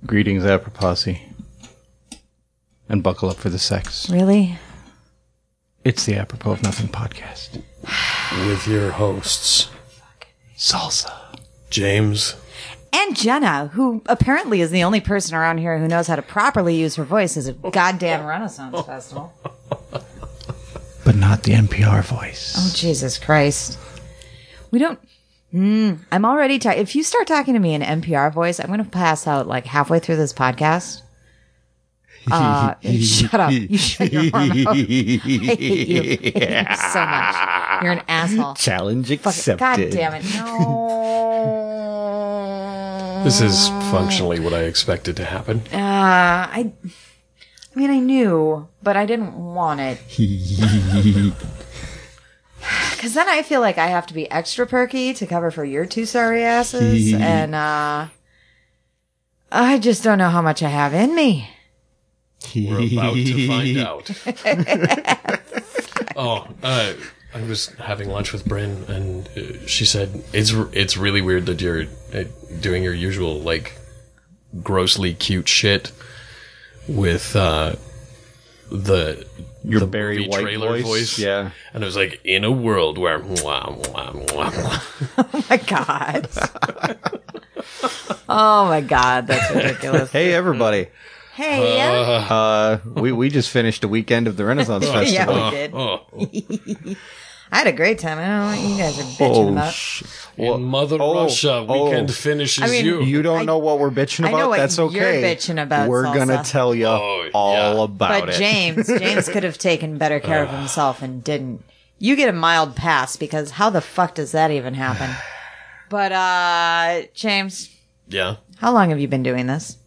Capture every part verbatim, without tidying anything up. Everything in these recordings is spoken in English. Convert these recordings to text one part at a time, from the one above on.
Greetings, apropos. And buckle up for the sex. Really? It's the Apropos of Nothing podcast. With your hosts, Salsa, James, and Jenna, who apparently is the only person around here who knows how to properly use her voice as a goddamn Renaissance festival. But not the N P R voice. Oh, Jesus Christ. We don't... Mm, I'm already tired. If you start talking to me in N P R voice, I'm going to pass out like halfway through this podcast. Uh, shut up. You shut your arm out. I hate you. I hate you so much. You're an asshole. Challenge Fuck it. accepted. God damn it. No. this is functionally what I expected to happen. Uh, I... I mean, I knew, but I didn't want it. Because then I feel like I have to be extra perky to cover for your two sorry asses, and uh, I just don't know how much I have in me. We're about to find out. oh, uh, I was having lunch with Bryn, and uh, she said it's it's really weird that you're uh, doing your usual like grossly cute shit with uh, the Your the Barry movie White trailer voice? voice. Yeah. And it was like in a world where mwah, mwah, mwah, mwah. Oh my god. Oh my god, that's ridiculous. Hey, everybody. Hey, Uh, we, we just finished a weekend of the Renaissance Festival. yeah, we did. Oh, I had a great time. I don't know what you guys are bitching Oh, about. sh- in Mother oh, Russia, oh. weekend finishes I mean, you. You don't I- know what we're bitching I about? know what That's you're okay. bitching about, We're going to Salsa. tell you Oh, all yeah. about But it. James, James could have taken better care of himself and didn't. You get a mild pass because how the fuck does that even happen? But, uh, James, yeah, how long have you been doing this?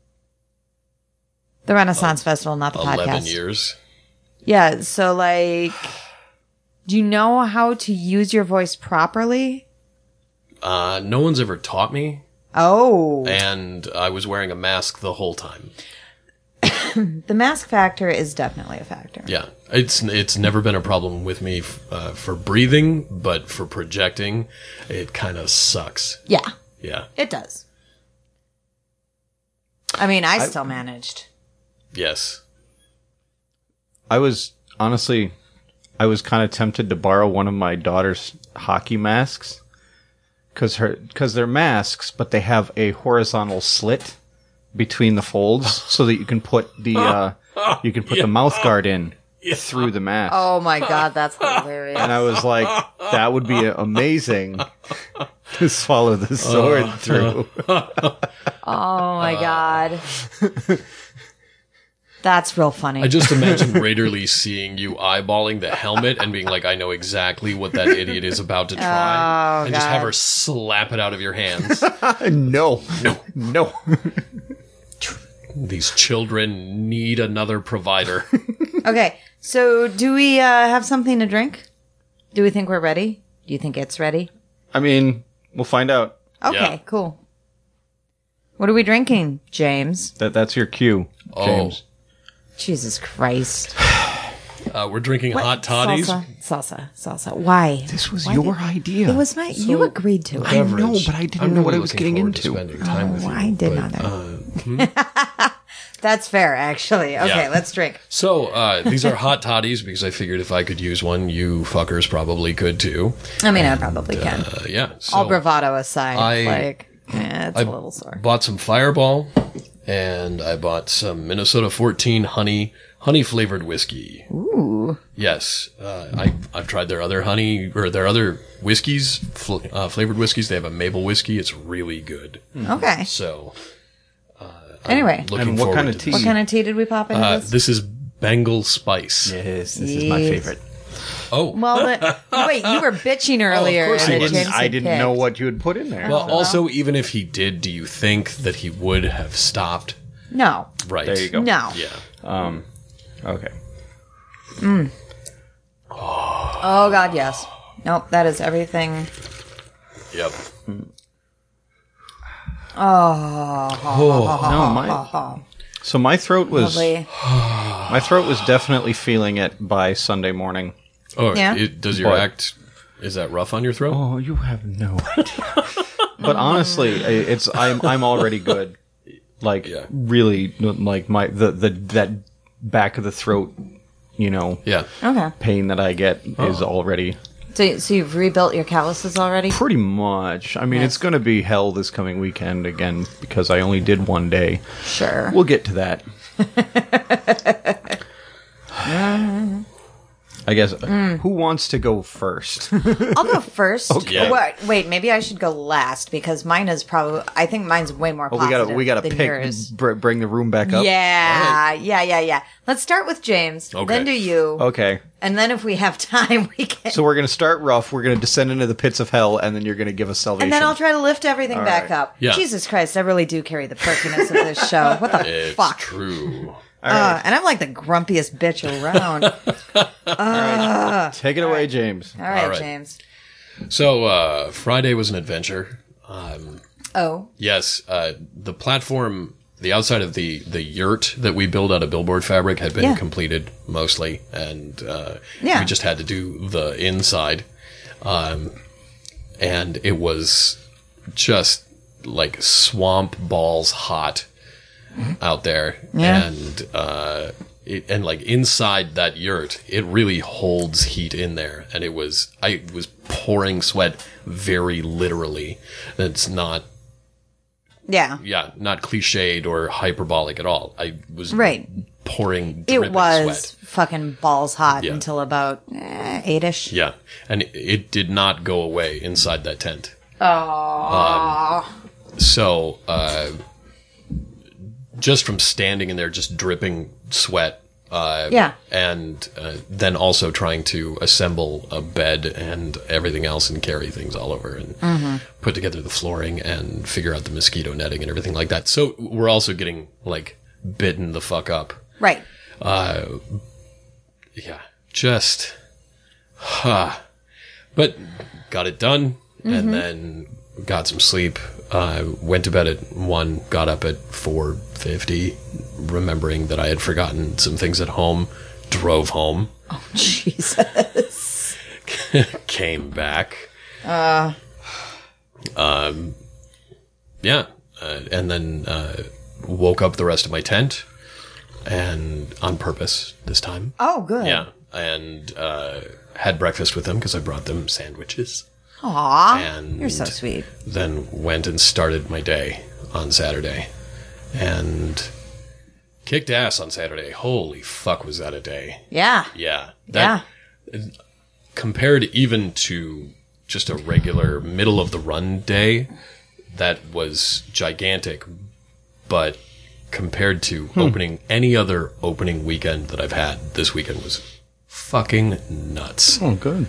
The Renaissance Festival, not the eleven podcast. years. Yeah, so like, do you know how to use your voice properly? Uh, no one's ever taught me, Oh, and I was wearing a mask the whole time. the mask factor is definitely a factor. Yeah, it's it's never been a problem with me f- uh, for breathing, but for projecting, it kind of sucks. Yeah, Yeah. it does. I mean, I still managed. Yes. I was, honestly, I was kind of tempted to borrow one of my daughter's hockey masks. Because her, because they're masks, but they have a horizontal slit between the folds so that you can put the, uh, you can put the mouth guard in through the mask. Oh my god, that's hilarious. And I was like, that would be amazing to swallow the sword through. Oh my god. That's real funny. I just imagine Raiderly seeing you eyeballing the helmet and being like, I know exactly what that idiot is about to try. Oh, and just have God. her slap it out of your hands. No, no, no. These children need another provider. Okay, so do we uh, have something to drink? Do we think we're ready? Do you think it's ready? I mean, we'll find out. Okay, Yeah. cool. What are we drinking, James? That that's your cue, James. Jesus Christ. Uh, we're drinking What? hot toddies. Salsa, salsa, salsa. Why? This was Why your did- idea. It was my. you agreed to it. I know, but I didn't know what I was getting into. Oh, I did not know. That's fair, actually. Okay, Yeah. let's drink. So, uh, these are hot toddies because I figured if I could use one, you fuckers probably could too. I mean, I probably can. Uh, yeah. So All bravado aside, I- like, eh, it's I a little sore. bought some Fireball, and I bought some Minnesota fourteen honey honey flavored whiskey. Ooh. Yes, uh, I I've tried their other honey or their other whiskeys, fl- uh, flavored whiskeys. They have a maple whiskey. It's really good. Okay. So Anyway, looking And what forward kind of to tea? this. what kind of tea did we pop into Uh, this? this is Bengal spice. Yes, this is my Yes. favorite. Oh, Well, the, wait, you were bitching earlier. course he that was. James I had didn't picked. know what you had put in there. well, also, even if he did, do you think that he would have stopped? No. Right. There you go. No. Yeah. Okay. Oh, God, yes. Nope, that is everything. Yep. Oh, No, my. So my throat was lovely. my throat was definitely feeling it by Sunday morning. Oh, Yeah. it, does your But- act, is that rough on your throat? Oh, you have no idea. But honestly, I- it's I'm I'm already good. Like Yeah. really, like my the the that back of the throat, you know, Yeah. Okay. pain that I get is already So, so you've rebuilt your calluses already? pretty much. I mean, Nice. it's going to be hell this coming weekend again because I only did one day. Sure. We'll get to that. I guess. Who wants to go first? I'll go first. Okay. Wait, wait, maybe I should go last because mine is probably. I think mine's way more Oh, we positive gotta we gotta than pick. yours. Br- bring the room back up. Yeah, yeah, yeah, yeah. Let's start with James. Okay. Then do you. Okay. And then if we have time, we can. So we're gonna start rough. We're gonna descend into the pits of hell, and then you're gonna give us salvation. and then I'll try to lift everything All back right. up. Yeah. Jesus Christ, I really do carry the perkiness of this show. What the It's fuck? true. Uh, and I'm like the grumpiest bitch around. All Take it away, James. right, All right. James. So uh, Friday was an adventure. Um, Oh, yes, uh, the platform, the outside of the, the yurt that we built out of billboard fabric had been Yeah. completed mostly, and uh, Yeah. we just had to do the inside. Um, and it was just like swamp balls hot out there. Yeah. And, uh, it, and like inside that yurt, it really holds heat in there. And it was, I was pouring sweat very literally. It's not, yeah. yeah, not cliched or hyperbolic at all. I was Right. pouring It dripping was sweat. fucking balls hot Yeah. until about eh, eight-ish. Yeah. And it, it did not go away inside that tent. Oh. So, uh, just from standing in there, just dripping sweat. Uh, Yeah. And uh, then also trying to assemble a bed and everything else and carry things all over and Mm-hmm. put together the flooring and figure out the mosquito netting and everything like that. So we're also getting, like, bitten the fuck up. Right. Yeah. Just, huh. But got it done and then got some sleep. Uh, went to bed at one, got up at four fifty, remembering that I had forgotten some things at home, drove home, Jesus. came back. Uh. Um, yeah. Uh, and then, uh, woke up the rest of my tent and on purpose this time. Oh, good. Yeah. And, uh, had breakfast with them because I brought them sandwiches. Aw. And You're so sweet. then went and started my day on Saturday and kicked ass on Saturday. Holy fuck, was that a day? Yeah. Yeah. That, yeah. Compared even to just a regular middle of the run day, that was gigantic. But compared to opening any other opening weekend that I've had, this weekend was fucking nuts. Oh, good.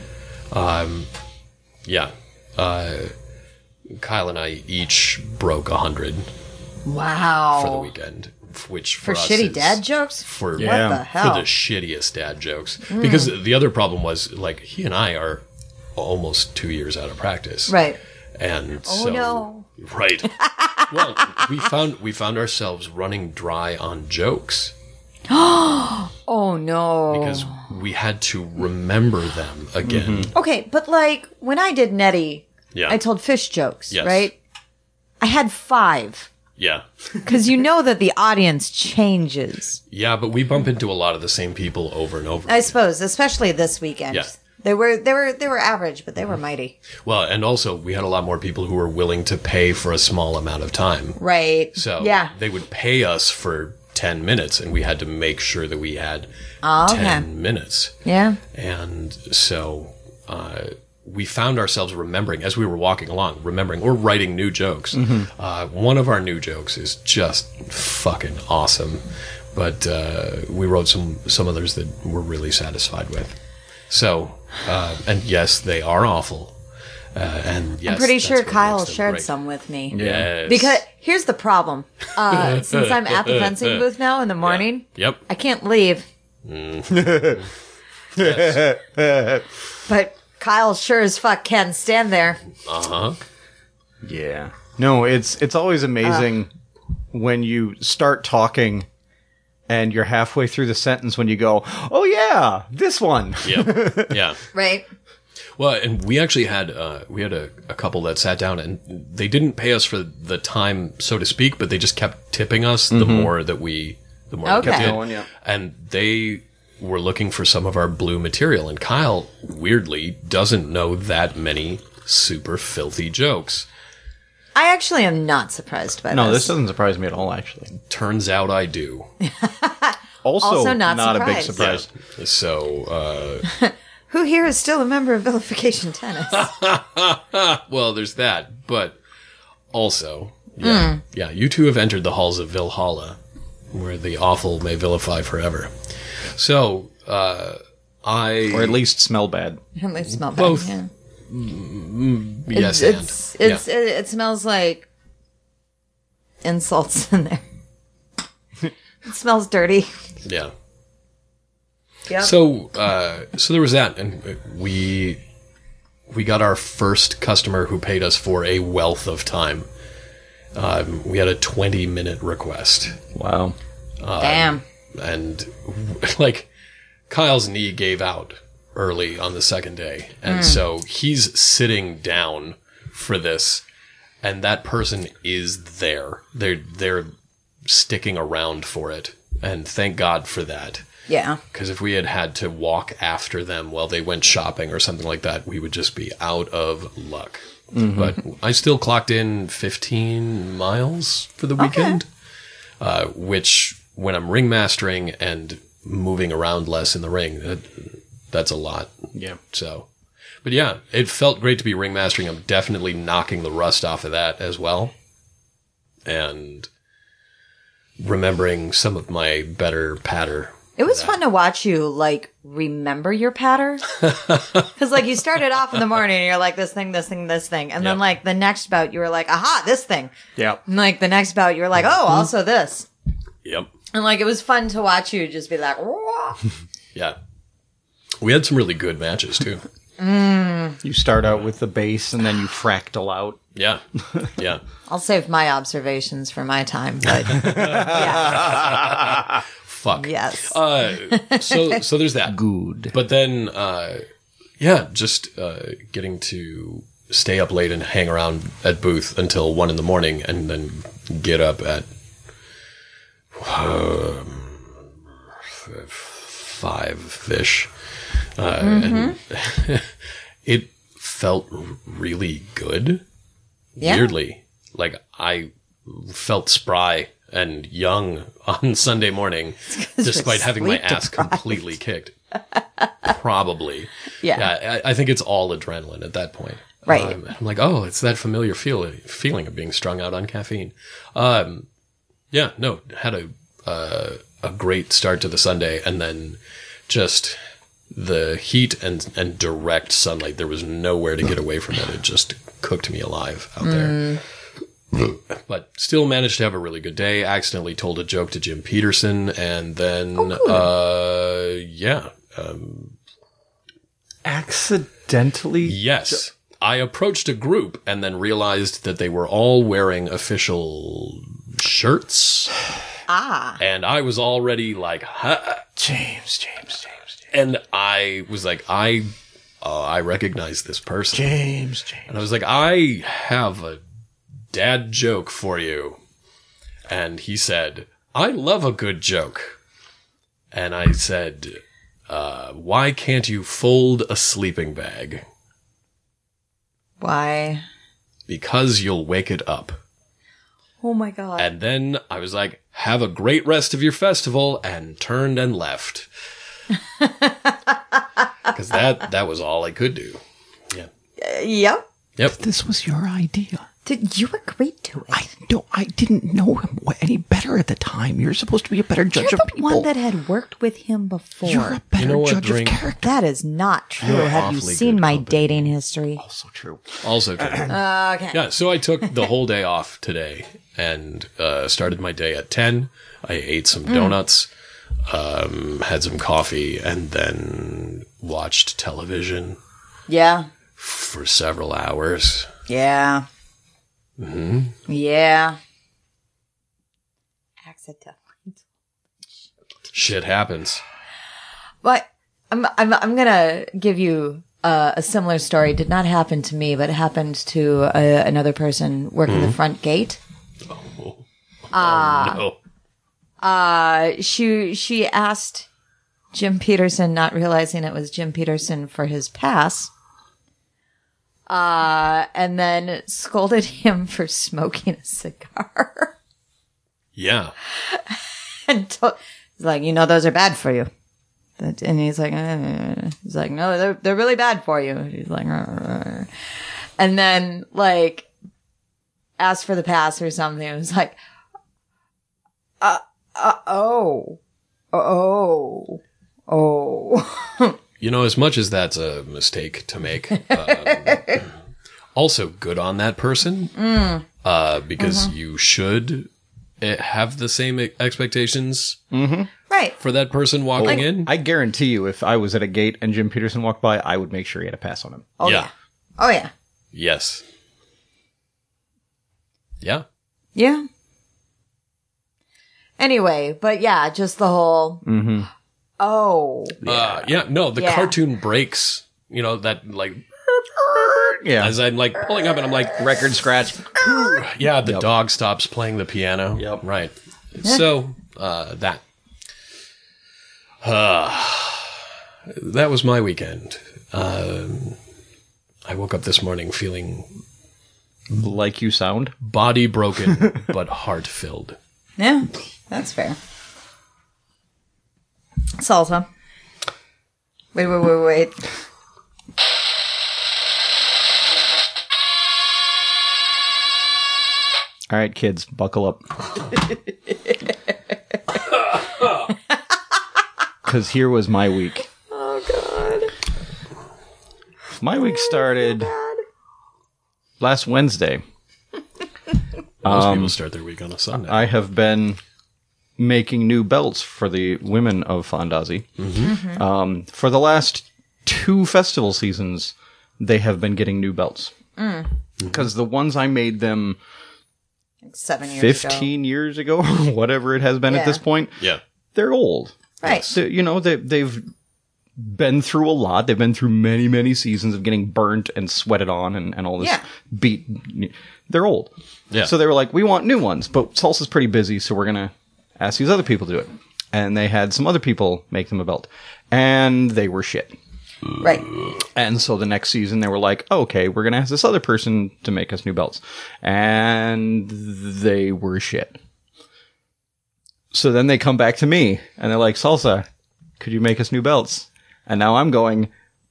Yeah. Uh, Kyle and I each broke a hundred Wow. for the weekend, which for, For us shitty is- dad jokes? For Yeah. What the hell? for the shittiest dad jokes. Because the other problem was like he and I are almost two years out of practice, Right. And Oh, so, no. right. Well, we found we found ourselves running dry on jokes Oh, no. because we had to remember them again. Okay, but like when I did Nettie, Yeah. I told fish jokes, Yes. right? I had five. Yeah. Because you know that the audience changes. Yeah, but we bump into a lot of the same people over and over. I suppose, especially this weekend. Yeah. They were they were they were average, but they were mighty. Well, and also we had a lot more people who were willing to pay for a small amount of time. Right. So yeah. they would pay us for ten minutes and we had to make sure that we had Oh, okay. ten minutes. Yeah. And so uh, we found ourselves remembering, as we were walking along, remembering or writing new jokes. Uh, one of our new jokes is just fucking awesome. But uh, we wrote some, some others that we're really satisfied with. So, uh, and yes, they are awful. Uh, and yes, I'm pretty that's sure what Kyle makes them shared great. some with me. Yes. Because here's the problem. Uh, since I'm at the fencing booth now in the morning, Yep. I can't leave. But Kyle sure as fuck can stand there. Uh-huh. Yeah. No, it's it's always amazing when you start talking and you're halfway through the sentence when you go, "Oh yeah, this one." Yep. Yeah. Right? Well, and we actually had uh, we had a, a couple that sat down, and they didn't pay us for the time, so to speak, but they just kept tipping us the more that we the more Okay. we kept Kept it. going, yeah. And they were looking for some of our blue material, and Kyle weirdly doesn't know that many super filthy jokes. I actually am not surprised by No, this. this doesn't surprise me at all, actually. Turns out I do. Also, Also not not, a big surprised. surprise. So, uh, Who here is still a member of Vilification Tennis? well, there's that, but also, yeah, yeah, you two have entered the halls of Valhalla, where the awful may vilify forever. So, uh, I Or at least smell bad. At least smell bad. Both. Yeah. yes, it's and it's, it's yeah. it, it smells like insults in there. It smells dirty. yeah. Yep. So, uh, so there was that, and we we got our first customer who paid us for a wealth of time. Um, we had a twenty minute request, Wow. Damn. and like Kyle's knee gave out early on the second day, and so he's sitting down for this, and that person is there. They're they're sticking around for it, and thank God for that. Yeah. Because if we had had to walk after them while they went shopping or something like that, we would just be out of luck. But I still clocked in fifteen miles for the weekend, uh, which when I'm ringmastering and moving around less in the ring, that, that's a lot. Yeah. So, but yeah, it felt great to be ringmastering. I'm definitely knocking the rust off of that as well. And remembering some of my better patter. It was fun to watch you, like, remember your patter. Because, like, you started off in the morning and you're like, this thing, this thing, this thing. And then, Yep. like, the next bout, you were like, aha, this thing. Yeah. And, like, the next bout, you were like, oh, also this. Yep. And, like, it was fun to watch you just be like, "Wah." Yeah. We had some really good matches too. You start out with the base and then you fractal out. Yeah. Yeah. I'll save my observations for my time. But, yeah. Fuck. Yes. Uh, so, so there's that. Good. But then, uh, yeah, just, uh, getting to stay up late and hang around at booth until one in the morning and then get up at, um, five-ish. Uh, and it felt really good. Yeah. Weirdly. Like, I felt spry and young on Sunday morning, despite you're having my sleep ass deprived. completely kicked. Probably. Yeah. I, I think it's all adrenaline at that point. Right. Um, I'm like, oh, it's that familiar feel, feeling of being strung out on caffeine. Um, yeah, no, had a, uh, a great start to the Sunday, and then just the heat and, and direct sunlight. There was nowhere to get away from it. It just cooked me alive out there. But still managed to have a really good day. Accidentally told a joke to Jim Peterson, and then, uh, yeah. Um, Accidentally? yes. I approached a group and then realized that they were all wearing official shirts. Ah. And I was already like, huh? James, James, James, And I was like, I, uh, I recognize this person. James, James. And I was like, I have a dad joke for you. And he said, I love a good joke. And I said, uh, why can't you fold a sleeping bag? Why? Because you'll wake it up. Oh my God. And then I was like, have a great rest of your festival, and turned and left. Because that, that was all I could do. Yeah. Uh, yep. Yep. This was your idea. Did you agree to it? I don't. I didn't know him any better at the time. You're supposed to be a better judge You're of the people. one that had worked with him before. You're a better You know what, judge Drink? of character. That is not true. You're Have you awfully seen good my company. dating history? Also true. Also true. Uh, okay. Yeah, so I took the whole day off today and uh, started my day at ten. I ate some donuts, um, had some coffee, and then watched television Yeah. for several hours. Yeah. hmm Yeah. Accidentally. Shit happens. But I'm I'm I'm gonna give you uh, a similar story did not happen to me, but it happened to uh, another person working the front gate. Oh, Uh, oh no. Uh, she she asked Jim Peterson, not realizing it was Jim Peterson, for his pass. Uh, and then scolded him for smoking a cigar. Yeah. And to- he's like, you know, those are bad for you. But- And he's like, uh, he's like, no, they're they're really bad for you. He's like, "Arr." And then like asked for the pass or something. It was like, uh, uh oh, oh, oh. You know, as much as that's a mistake to make, um, also good on that person, Mm. uh, because Mm-hmm. you should uh, have the same e- expectations Right. for that person walking in. I guarantee you, if I was at a gate and Jim Peterson walked by, I would make sure he had a pass on him. Oh yeah. yeah. Oh yeah. Yes. Yeah. Yeah. Anyway, but yeah, just the whole. Oh. Uh, yeah. No, the Yeah. cartoon breaks. You know that like Yeah. as I'm like pulling up and I'm like, Record scratch. yeah, the dog stops playing the piano. Yep. Right. So uh, that. Uh, that was my weekend. Um, I woke up this morning feeling Like you sound. body broken but heart filled. Yeah, that's fair. Salsa. Wait, wait, wait, wait. All right, kids, buckle up. Because here was my week. Oh God. My week started last Wednesday. Most Um, people start their week on a Sunday. I have been making new belts for the women of Fondazi. Um, for the last two festival seasons, they have been getting new belts. Because the ones I made them Like seven years fifteen years ago, whatever it has been at Yeah. this point, yeah. they're old. Right. So, you know, they, they've been through a lot. They've been through many, many seasons of getting burnt and sweated on and, and all this Yeah. beat. They're old. Yeah. So they were like, we want new ones, but Salsa's pretty busy, so we're going to ask these other people to do it. And they had some other people make them a belt. And they were shit. ago. Right. And so the next season they were like, oh, okay, we're going to ask this other person to make us new belts. And they were shit. So then they come back to me and they're like, Salsa, could you make us new belts? And now I'm going,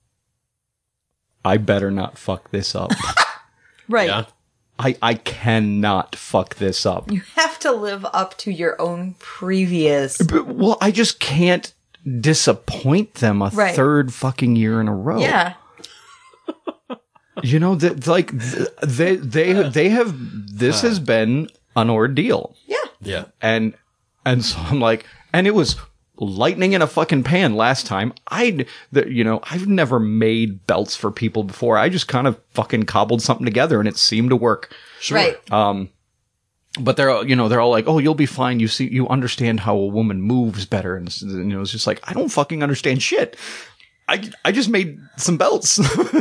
I better not fuck this up. Right. Yeah. I, I cannot fuck this up. You have to live up to your own previous. But, well, I just can't disappoint them a Right. third fucking year in a row. Yeah. You know, that like th- they they they have this has been an ordeal. Yeah. Yeah. And and so I'm like, and it was lightning in a fucking pan last time. I you know, I've never made belts for people before. I just kind of fucking cobbled something together and it seemed to work. Sure. Right. But they're all- you know, they're all like, "Oh, you'll be fine. You see you understand how a woman moves better." And you know, it's just like, I don't fucking understand shit. I I just made some belts.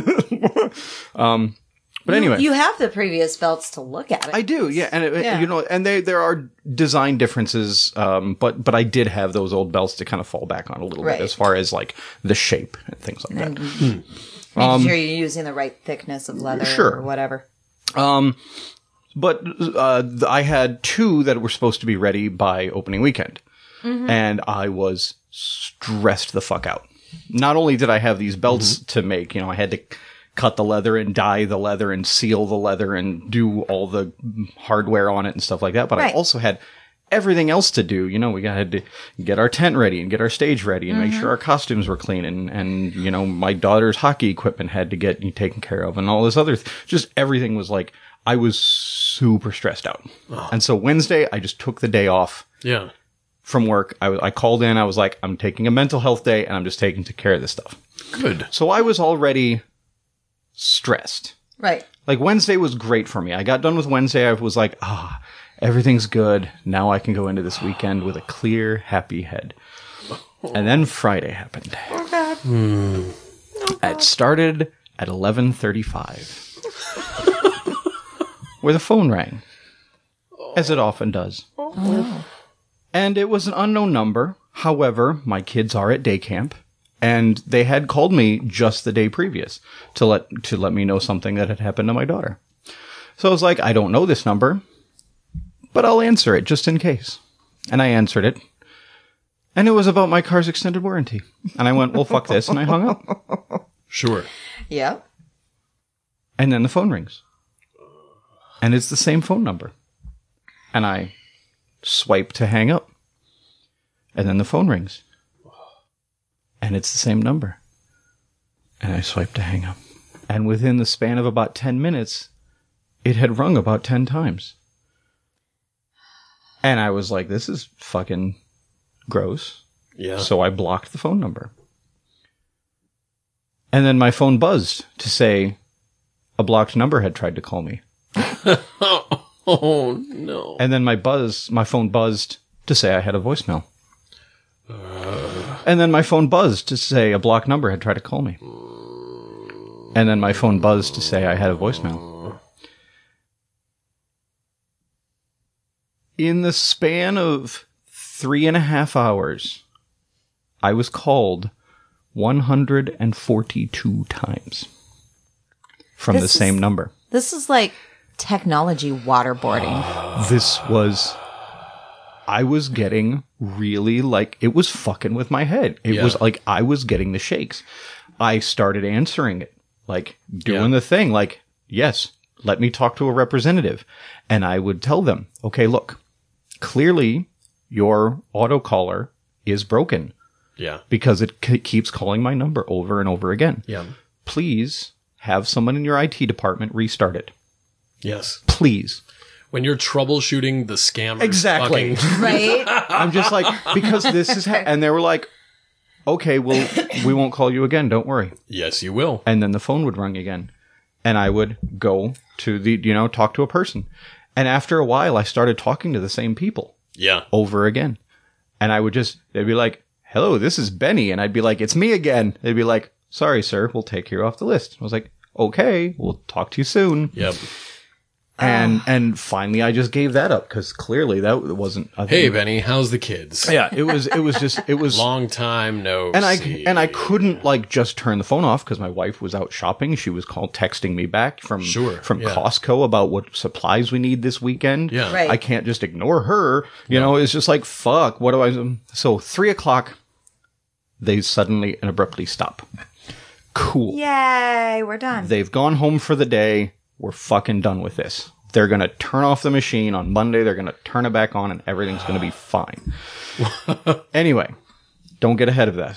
um But anyway, You have the previous belts to look at it. I do, yeah, and it, Yeah. you know, and they there are design differences, um, but but I did have those old belts to kind of fall back on a little Right. bit as far as like the shape and things like And that. making sure you're using the right thickness of leather Sure. or whatever. Um, but uh, th- I had two that were supposed to be ready by opening weekend, and I was stressed the fuck out. Not only did I have these belts to make, you know, I had to cut the leather and dye the leather and seal the leather and do all the hardware on it and stuff like that. But I Right. also had everything else to do. You know, we had to get our tent ready and get our stage ready and make sure our costumes were clean. And, and, you know, my daughter's hockey equipment had to get taken care of and all this other, th- just everything was like, I was super stressed out. And so Wednesday, I just took the day off Yeah. from work. I, I called in. I was like, I'm taking a mental health day and I'm just taking care of this stuff. Good. So I was already stressed. Right. Like Wednesday was great for me. I got done with Wednesday. I was like, ah, everything's good. Now I can go into this weekend with a clear, happy head. And then Friday happened. Oh, God. It started at eleven thirty-five, where the phone rang, as it often does. Oh. And it was an unknown number. However, my kids are at day camp, and they had called me just the day previous to let to let me know something that had happened to my daughter. So I was like, I don't know this number, but I'll answer it just in case. And I answered it. And it was about my car's extended warranty. And I went, well, fuck this. And I hung up. Sure. Yep. And then the phone rings. And it's the same phone number. And I swipe to hang up. And then the phone rings. And it's the same number. And I swipe to hang up. And within the span of about ten minutes, it had rung about ten times. And I was like, this is fucking gross. Yeah. So I blocked the phone number. And then my phone buzzed to say a blocked number had tried to call me. Oh, no. And then my buzz, my phone buzzed to say I had a voicemail. Uh. And then my phone buzzed to say a blocked number had tried to call me. And then my phone buzzed to say I had a voicemail. In the span of three and a half hours, I was called one hundred forty-two times from This the is- same number. This is like technology waterboarding. This was, I was getting really like, it was fucking with my head. It Yeah. was like, I was getting the shakes. I started answering it, like doing Yeah. the thing, like, yes, let me talk to a representative. And I would tell them, okay, look, clearly your autocaller is broken Yeah. because it c- keeps calling my number over and over again. Yeah. Please have someone in your I T department restart it. Yes. Please. When you're troubleshooting the scammer. Exactly. Right? I'm just like, because this is, ha-, and they were like, okay, well, we won't call you again. Don't worry. Yes, you will. And then the phone would ring again. And I would go to the, you know, talk to a person. And after a while, I started talking to the same people Yeah. over again. And I would just, they'd be like, hello, this is Benny. And I'd be like, it's me again. They'd be like, sorry, sir, we'll take you off the list. I was like, okay, we'll talk to you soon. Yep. And, and finally I just gave that up because clearly that wasn't a Hey, thing. Benny, how's the kids? Yeah, it was, it was just, it was. Long time no And I see. and I couldn't like just turn the phone off because my wife was out shopping. She was called texting me back from Sure, from yeah. Costco about what supplies we need this weekend. Yeah. Right. I can't just ignore her. You know, it's just like fuck. What do I? So three o'clock, they suddenly and abruptly stop. Cool. Yay, we're done. They've gone home for the day. We're fucking done with this. They're going to turn off the machine on Monday. They're going to turn it back on and everything's going to be fine. Anyway, don't get ahead of that.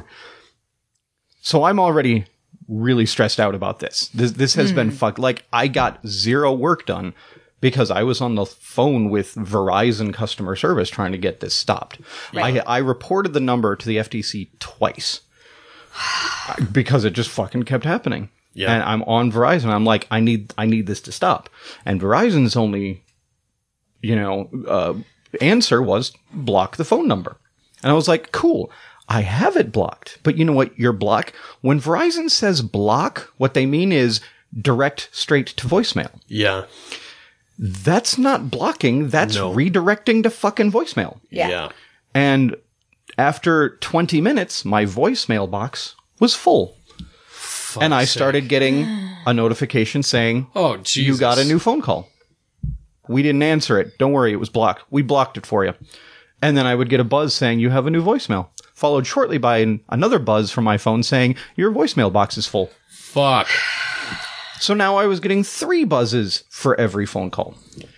So I'm already really stressed out about this. This, this has been fucked. Like, I got zero work done because I was on the phone with Verizon customer service trying to get this stopped. I, I reported the number to the F T C twice because it just fucking kept happening. Yeah. And I'm on Verizon. I'm like, I need, I need this to stop. And Verizon's only, you know, uh, answer was block the phone number. And I was like, cool. I have it blocked. But you know what? Your block, when Verizon says block, what they mean is direct straight to voicemail. Yeah. That's not blocking. That's No. redirecting to fucking voicemail. Yeah. Yeah. And after twenty minutes, my voicemail box was full. And I Fuck's started sake. getting a notification saying, Oh, Jesus. you got a new phone call. We didn't answer it. Don't worry, it was blocked. We blocked it for you. And then I would get a buzz saying, you have a new voicemail. Followed shortly by an, another buzz from my phone saying, your voicemail box is full. Fuck. So now I was getting three buzzes for every phone call.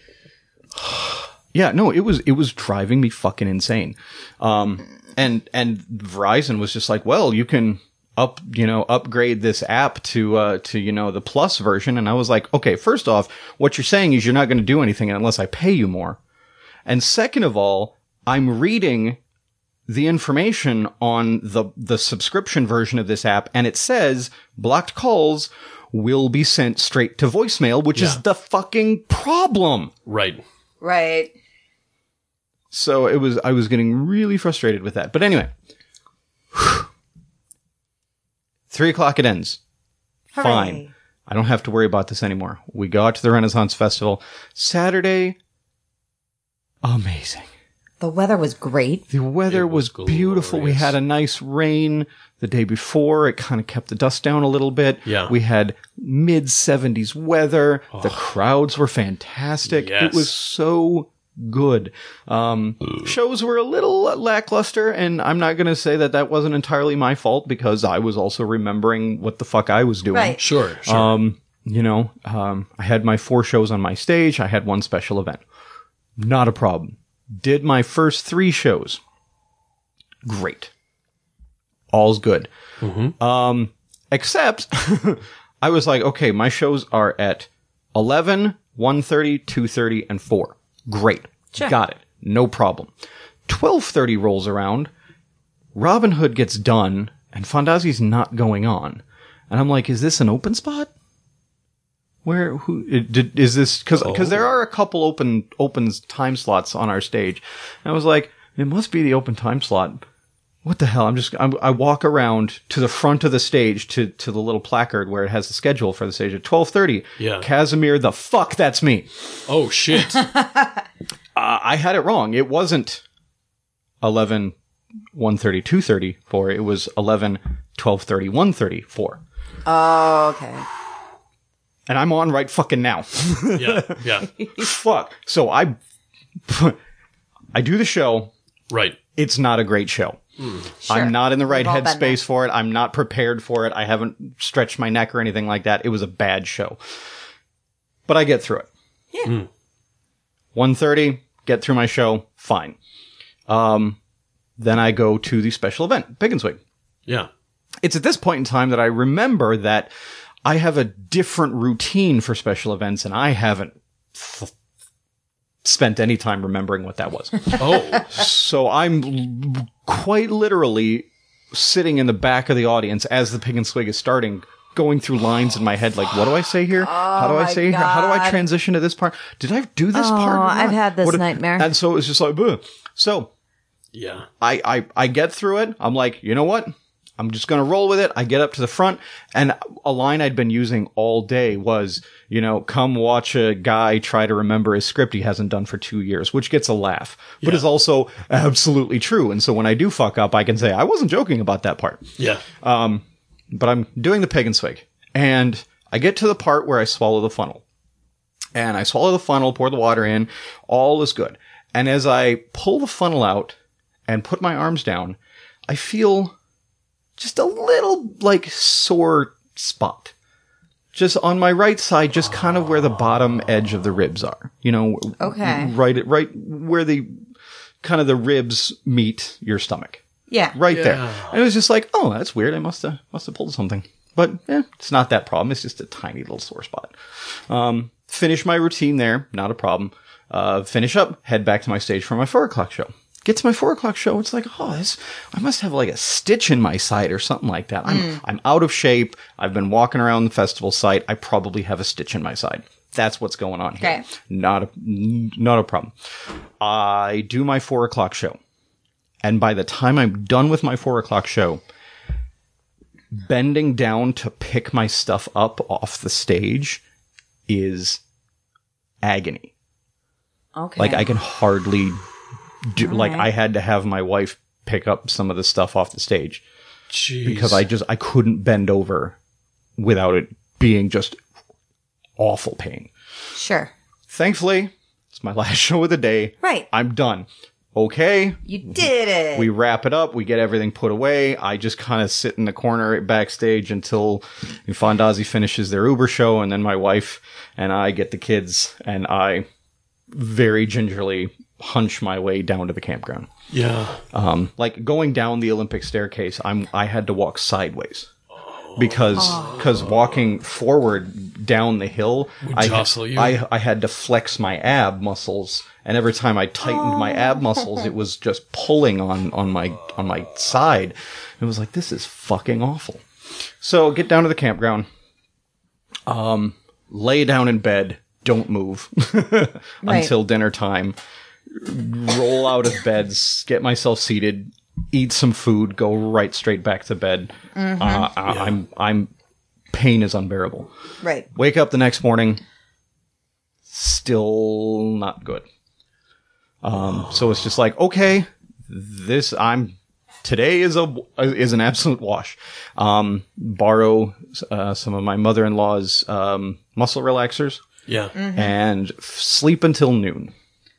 Yeah, no, it was it was driving me fucking insane. Um, and and Verizon was just like, well, you can up you know upgrade this app to uh, to you know the Plus version. And I was like, okay, first off, what you're saying is you're not going to do anything unless I pay you more. And second of all, I'm reading the information on the the subscription version of this app, and it says blocked calls will be sent straight to voicemail, which Yeah. is the fucking problem. Right. Right. So it was, I was getting really frustrated with that. But anyway, Three o'clock it ends. Hooray. Fine. I don't have to worry about this anymore. We go out to the Renaissance Festival. Saturday, amazing. The weather was great. The weather It was was, beautiful. We glorious. had a nice rain the day before. It kind of kept the dust down a little bit. Yeah. We had mid seventies weather. The crowds were fantastic. Yes. It was so good. Um, shows were a little lackluster, and I'm not going to say that that wasn't entirely my fault because I was also remembering what the fuck I was doing. Right. Sure, sure. Um, you know, um, I had my four shows on my stage. I had one special event. Not a problem. Did my first three shows. Great. All's good. Um, except I was like, okay, my shows are at eleven, one thirty, two thirty, and four. Great. Sure. Got it. No problem. twelve thirty rolls around. Robin Hood gets done, and Fondazzi's not going on. And I'm like, is this an open spot? Where, who, it, did, is this, cause, cause there are a couple open, open time slots on our stage. And I was like, it must be the open time slot. What the hell? I'm just, I'm, I walk around to the front of the stage to, to the little placard where it has the schedule for the stage at twelve thirty. Yeah. Casimir, the fuck, that's me. Oh, shit. Uh, I had it wrong. It wasn't eleven, one thirty, two thirty, four. It was eleven, twelve thirty, one thirty, four. Oh, okay. And I'm on right fucking now. Yeah, yeah. Fuck. So I, I do the show. Right. It's not a great show. Sure. I'm not in the right We've all been there. headspace for it. I'm not prepared for it. I haven't stretched my neck or anything like that. It was a bad show. But I get through it. Yeah. one thirty, get through my show, fine. Um, then I go to the special event, Pig and Swig. Yeah. It's at this point in time that I remember that I have a different routine for special events, and I haven't f- spent any time remembering what that was. Oh, So I'm l- quite literally sitting in the back of the audience as the Pig and Swig is starting, going through lines in my head, like, what do I say here? How do I my say here? How do I God. transition to this part? Did I do this part? or I've not? had this What- nightmare. And so it's just like, Bleh. So yeah. I, I, I get through it. I'm like, you know what? I'm just going to roll with it. I get up to the front, and a line I'd been using all day was, you know, come watch a guy try to remember his script he hasn't done for two years, which gets a laugh, but Yeah. is also absolutely true. And so when I do fuck up, I can say, I wasn't joking about that part. Yeah. But I'm doing the Pig and Swig, and I get to the part where I swallow the funnel. And I swallow the funnel, pour the water in, all is good. And as I pull the funnel out and put my arms down, I feel just a little, like, sore spot. Just on my right side, just kind of where the bottom edge of the ribs are. You know, Okay. right, right where the, kind of the ribs meet your stomach. Yeah. Right there. Yeah. And it was just like, oh, that's weird. I must have, must have pulled something. But, eh, it's not that problem. It's just a tiny little sore spot. Um, finish my routine there. Not a problem. Uh, finish up, head back to my stage for my four o'clock show. Get to my four o'clock show. It's like, oh, this, I must have like a stitch in my side or something like that. I'm, I'm out of shape. I've been walking around the festival site. I probably have a stitch in my side. That's what's going on here. Okay. Not a, not a problem. I do my four o'clock show. And by the time I'm done with my four o'clock show, bending down to pick my stuff up off the stage is agony. Okay. Like I can hardly do, like right. I had to have my wife pick up some of the stuff off the stage Jeez. because I just, I couldn't bend over without it being just awful pain. Sure. Thankfully, it's my last show of the day. Right. I'm done. Okay. You did it. We wrap it up. We get everything put away. I just kind of sit in the corner backstage until Fondazzi finishes their Uber show, and then my wife and I get the kids, and I very gingerly hunch my way down to the campground. Yeah. Um, like going down the Olympic staircase, I'm I had to walk sideways because because walking forward down the hill, Would I, jostle you? I I had to flex my ab muscles. And every time I tightened my ab muscles, it was just pulling on, on my, on my side. It was like, this is fucking awful. So get down to the campground, um, lay down in bed, don't move Right. until dinner time, roll out of bed, get myself seated, eat some food, go right straight back to bed. Mm-hmm. Uh, I, I'm, I'm, pain is unbearable. Right. Wake up the next morning, still not good. Um, so it's just like, okay, this, I'm, today is a, is an absolute wash. Um, borrow, uh, some of my mother-in-law's, um, muscle relaxers. Yeah. Mm-hmm. And f- sleep until noon.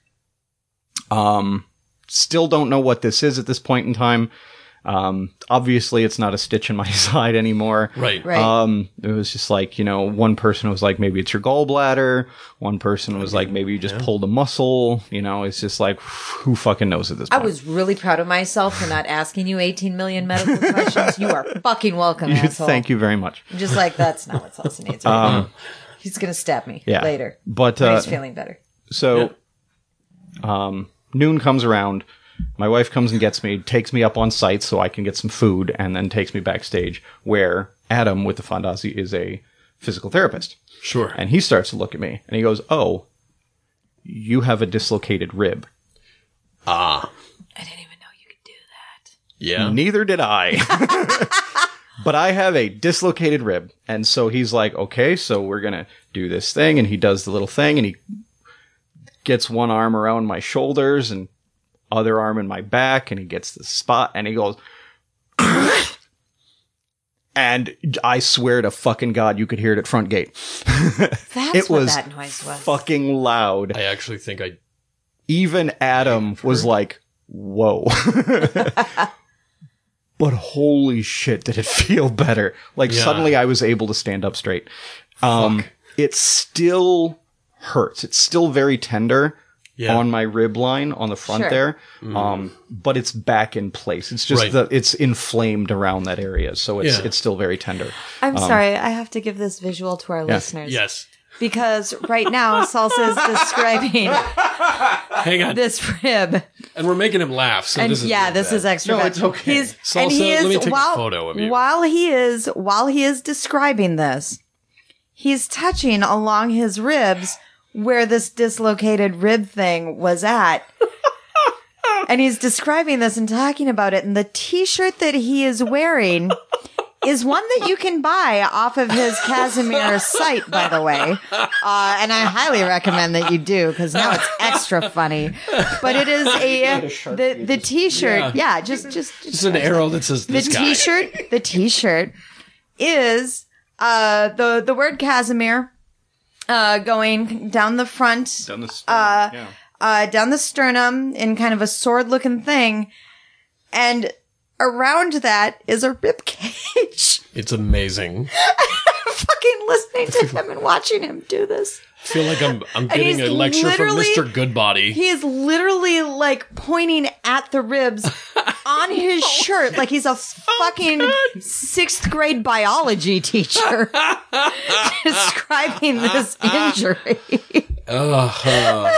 Um, still don't know what this is at this point in time. Um, obviously it's not a stitch in my side anymore. Right. Right. Um, it was just like, you know, one person was like, maybe it's your gallbladder. One person was like, maybe you just pulled a muscle. You know, it's just like, who fucking knows at this I point? was really proud of myself for not asking you eighteen million medical questions. You are fucking welcome, You- asshole. Thank you very much. I'm just like, that's not what Salsa needs right now. He's going to stab me Yeah. later. But, when uh, he's feeling better. So, um, noon comes around. My wife comes and gets me, takes me up on site so I can get some food, and then takes me backstage where Adam with the Fondasi is a physical therapist. Sure. And he starts to look at me and he goes, "Oh, you have a dislocated rib." Ah. I didn't even know you could do that. Yeah. Neither did I. But I have a dislocated rib. And so he's like, okay, so we're going to do this thing. And he does the little thing and he gets one arm around my shoulders and other arm in my back. And he gets the spot and he goes, and I swear to fucking God, you could hear it at front gate. That's It what was that noise was. Fucking loud. I actually think I. Even Adam was like, whoa. But holy shit, did it feel better. Like, Yeah. suddenly I was able to stand up straight. Um, it still hurts. It's still very tender Yeah. on my rib line on the front Sure. there. Um, but it's back in place. It's just Right. that it's inflamed around that area. So it's, Yeah. it's still very tender. I'm sorry. I have to give this visual to our listeners. Yes. Because right now, Salsa is describing Hang on. this rib. And we're making him laugh. So And this is yeah, really this bad. is extra No, bad. it's okay. He's, Salsa, and he is, let me take a while, photo of you. While he is, while he is describing this, he's touching along his ribs where this dislocated rib thing was at. And he's describing this and talking about it. And the t-shirt that he is wearing is one that you can buy off of his Casimir site, by the way. Uh, and I highly recommend that you do, because now it's extra funny. But it is a, the, the t-shirt, yeah, just, just, just It's an arrow that says the this guy. t-shirt, the t-shirt is, uh, the, the word Casimir, uh, going down the front, Down the sternum, yeah. uh, down the sternum in kind of a sword looking thing. And around that is a rib cage. It's amazing. Fucking listening to him and watching him do this. I feel like I'm I'm And getting he's a lecture from literally- Mister Goodbody. He is literally like pointing at the ribs on his shirt like he's a fucking sixth grade biology teacher describing this injury. Ugh, uh,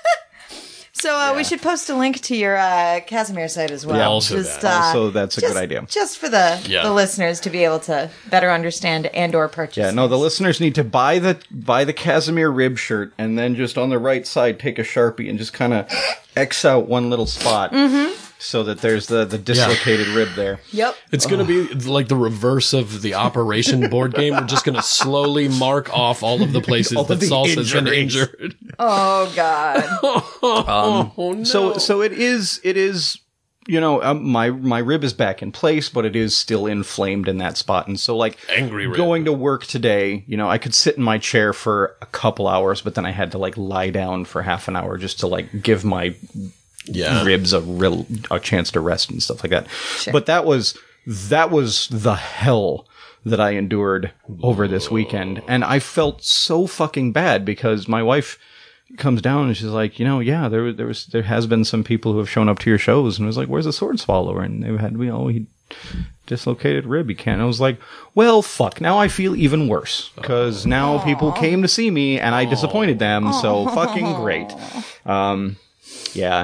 So uh, we should post a link to your uh, Casimir site as well. Yeah, also just, that. uh, Also, that's a just- good idea. Just for the Yeah. the listeners to be able to better understand and or purchase. Yeah, no, the listeners need to buy the buy the Casimir rib shirt and then just on the right side take a Sharpie and just kind of X out one little spot so that there's the, the dislocated rib there. Yep. it's going to be like the reverse of the Operation board game. We're just going to slowly mark off all of the places All of that the Salsa's been injuries. injured. Oh God. Oh, no. So so it is it is you know um, my my rib is back in place, but it is still inflamed in that spot. And so like Angry rib. going to work today, you know, I could sit in my chair for a couple hours, but then I had to like lie down for half an hour just to like give my yeah. ribs a real a chance to rest and stuff like that. But that was that was the hell that I endured over this weekend, and I felt so fucking bad because my wife comes down and she's like, you know, yeah, there was there was there has been some people who have shown up to your shows and was like, where's the sword swallower? And they've had you know he dislocated rib, he can't. And I was like, well, fuck. Now I feel even worse because now people came to see me and I disappointed them. So fucking great. Um. Yeah.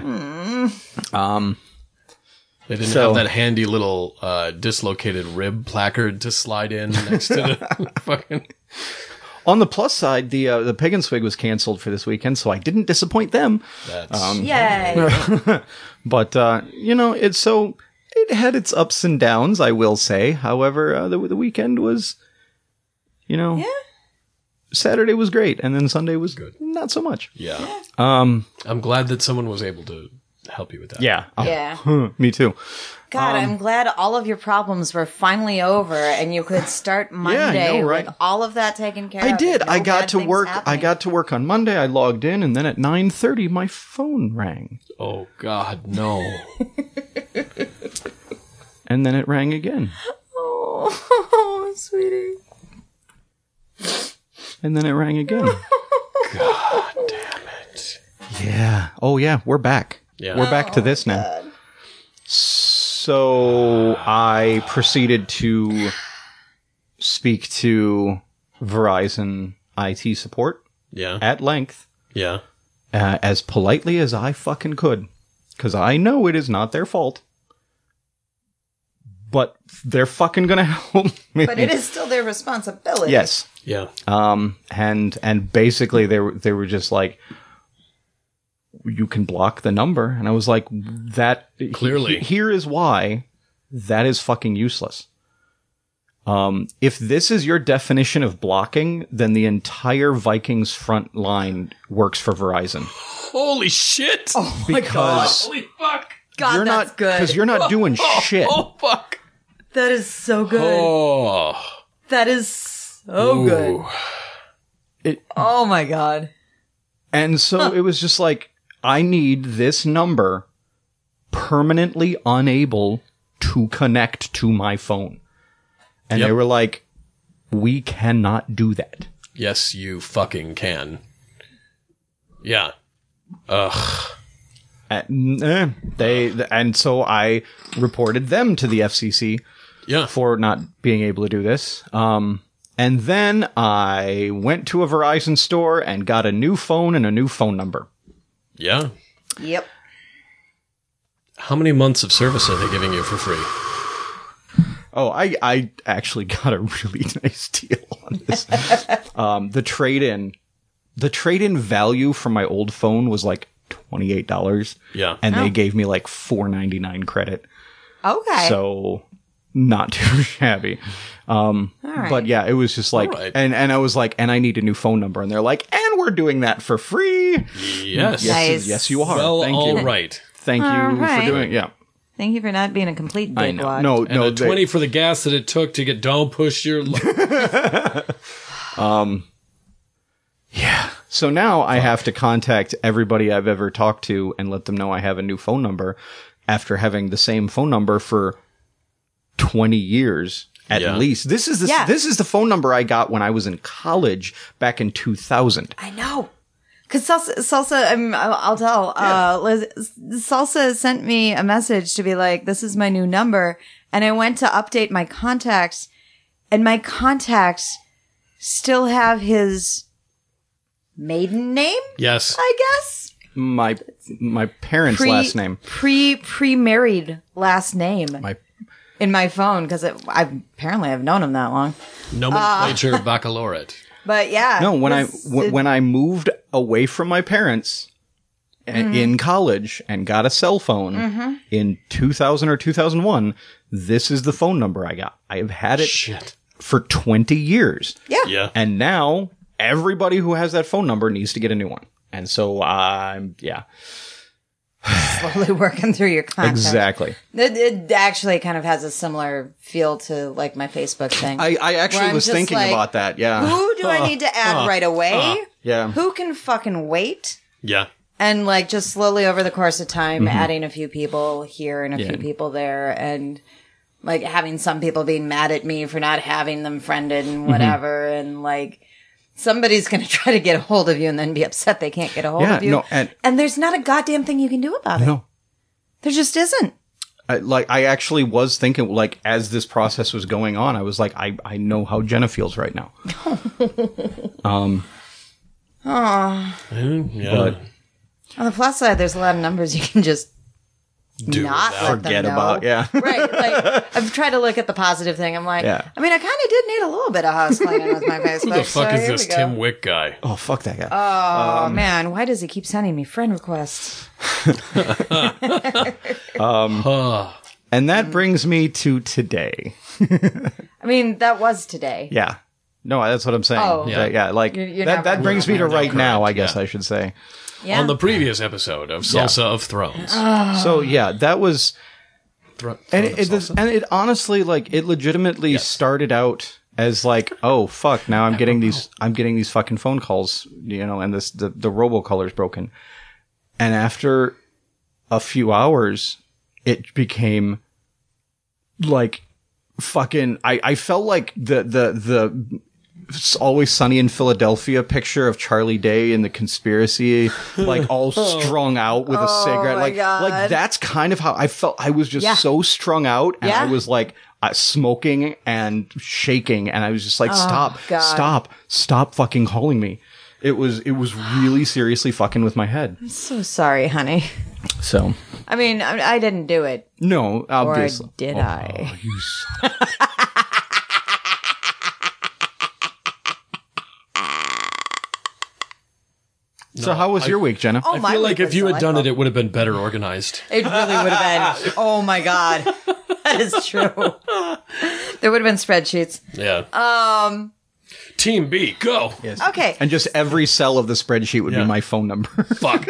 Um, They didn't So- have that handy little uh, dislocated rib placard to slide in next to the fucking. on the plus side, the uh, the Pig and Swig was canceled for this weekend, so I didn't disappoint them. That's Um, Yay. But uh, you know, it's so it it had its ups and downs, I will say. However, uh, the the weekend was, you know, Yeah. Saturday was great, and then Sunday was good. Not so much. Yeah. Um. I'm glad that someone was able to help you with that. Yeah. Oh, Yeah. me too. God, Um, I'm glad all of your problems were finally over and you could start Monday know, right? with all of that taken care I of. did. and no I got bad to things work. I happening. got to work on Monday. I logged in, and then at nine thirty, my phone rang, Oh God, no. and then it rang again, Oh, sweetie. and then it rang again. God damn it. Yeah. Oh yeah, we're back. Yeah. We're back to this now. So I proceeded to speak to Verizon I T support Yeah. at length, Yeah. uh, as politely as I fucking could, because I know it is not their fault. But they're fucking gonna help me. But it is still their responsibility. Yes. Yeah. Um, and and basically they were they were just like, you can block the number, and I was like, that Clearly. he- here is why that is fucking useless. Um, if this is your definition of blocking, then the entire Vikings front line works for Verizon. Holy shit. Oh my God. Because Holy fuck. God, you're that's not good. because you're not doing shit. Oh fuck. That is so good. Oh. That is so good. It, Oh my God. and so it was just like, I need this number permanently unable to connect to my phone. And Yep. they were like, we cannot do that. Yes, you fucking can. Yeah. Ugh. And, eh, they and so I reported them to the F C C Yeah. for not being able to do this. Um, and then I went to a Verizon store and got a new phone and a new phone number. Yeah. Yep. How many months of service are they giving you for free? Oh, I, I actually got a really nice deal on this. um, the trade-in, the trade-in value for my old phone was like twenty-eight dollars. Yeah. And Oh. they gave me like four ninety-nine credit. Okay. So not too shabby. Um, All right. but yeah, it was just like, All right. and, and I was like, and I need a new phone number. And they're like, and we're doing that for free. Yes. Yes, Nice. yes, you are. Well, Thank all you. right. Thank you All for right. doing it. Yeah. Thank you for not being a complete I dickwad. know. No, And no. a they- twenty for the gas that it took to get don't push your luck. Yeah. So now I have to contact everybody I've ever talked to and let them know I have a new phone number after having the same phone number for twenty years at Yeah. least. This is the, Yeah. this is the phone number I got when I was in college back in two thousand. I know. Because Salsa, Salsa I'm, I'll I'll tell, uh, Liz, Salsa sent me a message to be like, this is my new number. And I went to update my contacts, and my contacts still have his maiden name, Yes. I guess? My my parents' Pre- last name. Pre, pre-married last name My in my phone, because I apparently I've known him that long. Nomenclature baccalaureate. But yeah. No, when I this- w- it- when I moved away from my parents a- Mm-hmm. in college and got a cell phone in two thousand or two thousand one, this is the phone number I got. I have had it Shit. for twenty years. yeah. Yeah. And now everybody who has that phone number needs to get a new one. And so I'm yeah, Slowly working through your contacts. exactly. It, it actually kind of has a similar feel to like my Facebook thing. I, I Where actually I'm was just thinking like, about that. Yeah. Who do I need to add right away? Yeah. Who can fucking wait? Yeah. And like just slowly over the course of time, adding a few people here and a Mm-hmm. Yeah. few people there, and like having some people being mad at me for not having them friended and Mm-hmm. whatever, and like somebody's going to try to get a hold of you and then be upset they can't get a hold Yeah, of you. no, and- and there's not a goddamn thing you can do about it. No. There just isn't. I, like I actually was thinking, like as this process was going on, I was like, I, I know how Jenna feels right now. um, Mm, yeah. but On the plus side, there's a lot of numbers you can just Do not without. let forget them know. about yeah. Right. Like, I've tried to look at the positive thing. I'm like, Yeah. I mean, I kind of did need a little bit of house cleaning with my Facebook. Who the fuck so is here this we go. Tim Wick guy? Oh fuck that guy. Oh, Um, man. Why does he keep sending me friend requests? Huh. And that brings me to today. I mean, that was today. Yeah. No, that's what I'm saying. Oh. yeah, yeah. Like You're- you're that. not That right. brings me to We're not right now. I correct, guess yeah. I should say. Yeah. On the previous episode of Salsa of Thrones. So yeah, that was, Thro- and Throne it, of it Salsa? and it honestly like it legitimately Yes. started out as like, oh fuck, now I'm getting these, I'm getting these fucking phone calls, you know, and this the the robocolor's broken, and after a few hours, it became like fucking. I I felt like the the the. It's Always Sunny in Philadelphia picture of Charlie Day and the conspiracy, like all strung out with a cigarette. my Like, God. like that's kind of how I felt. I was just Yeah. so strung out, and I Yeah. was like uh, smoking and shaking, and I was just like, "Stop, Oh, God. stop, stop, fucking calling me." It was, it was really seriously fucking with my head. So sorry, honey. So I mean, I, I didn't do it. no, Or obviously. did Oh, I? you son- So how was your week, Jenna? Oh, I my feel like week if was you had done it, delightful. it would have been better organized. It really would have been. Oh my God. That is true. There would have been spreadsheets. Yeah. Um, Team B, go. Yes. okay. And just every cell of the spreadsheet would Yeah. be my phone number. Fuck.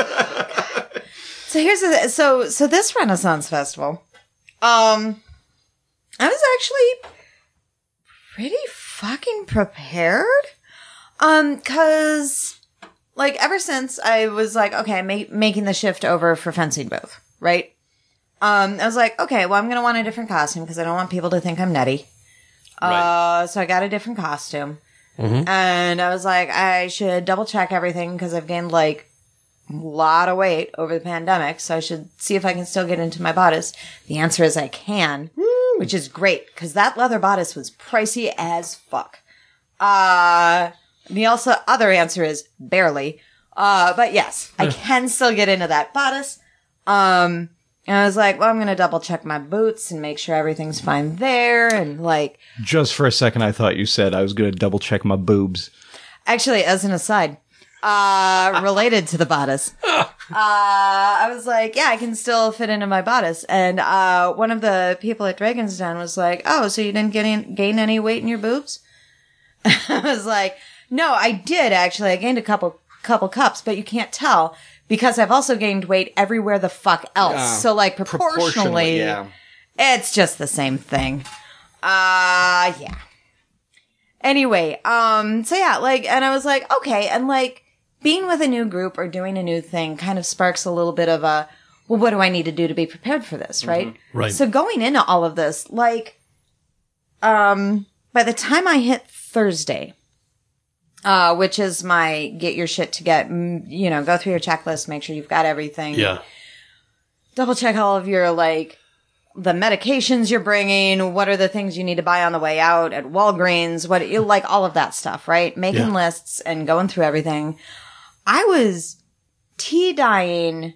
So here's the, so, so this Renaissance Festival, um, I was actually pretty fucking prepared. Um, cause like ever since I was like, okay, I'm ma- making the shift over for fencing booth, right? Um, I was like, okay, well, I'm going to want a different costume because I don't want people to think I'm nutty. Right. Uh, so I got a different costume. And I was like, I should double check everything because I've gained like a lot of weight over the pandemic. So I should see if I can still get into my bodice. The answer is I can, which is great because that leather bodice was pricey as fuck. Uh, the also other answer is barely. Uh, but yes, I can still get into that bodice. Um, and I was like, well, I'm going to double check my boots and make sure everything's fine there. And like, Just for a second, I thought you said I was going to double check my boobs. actually, as an aside, uh, related to the bodice, uh, I was like, yeah, I can still fit into my bodice. And, uh, one of the people at Dragon's Den was like, oh, so you didn't get in, gain any weight in your boobs? I was like, no, I did actually. I gained a couple, couple cups, but you can't tell because I've also gained weight everywhere the fuck else. Yeah. So like proportionally, yeah. it's just the same thing. Uh, yeah. Anyway, um, so yeah, like, and I was like, okay, and like, being with a new group or doing a new thing kind of sparks a little bit of a, well, what do I need to do to be prepared for this, right? Right. So going into all of this, like, um, by the time I hit Thursday, uh, which is my get your shit to get, mm, you know, go through your checklist, make sure you've got everything. Yeah. Double check all of your, like, the medications you're bringing, what are the things you need to buy on the way out at Walgreens, what you like, all of that stuff, right? Making Yeah. lists and going through everything. I was tea dyeing,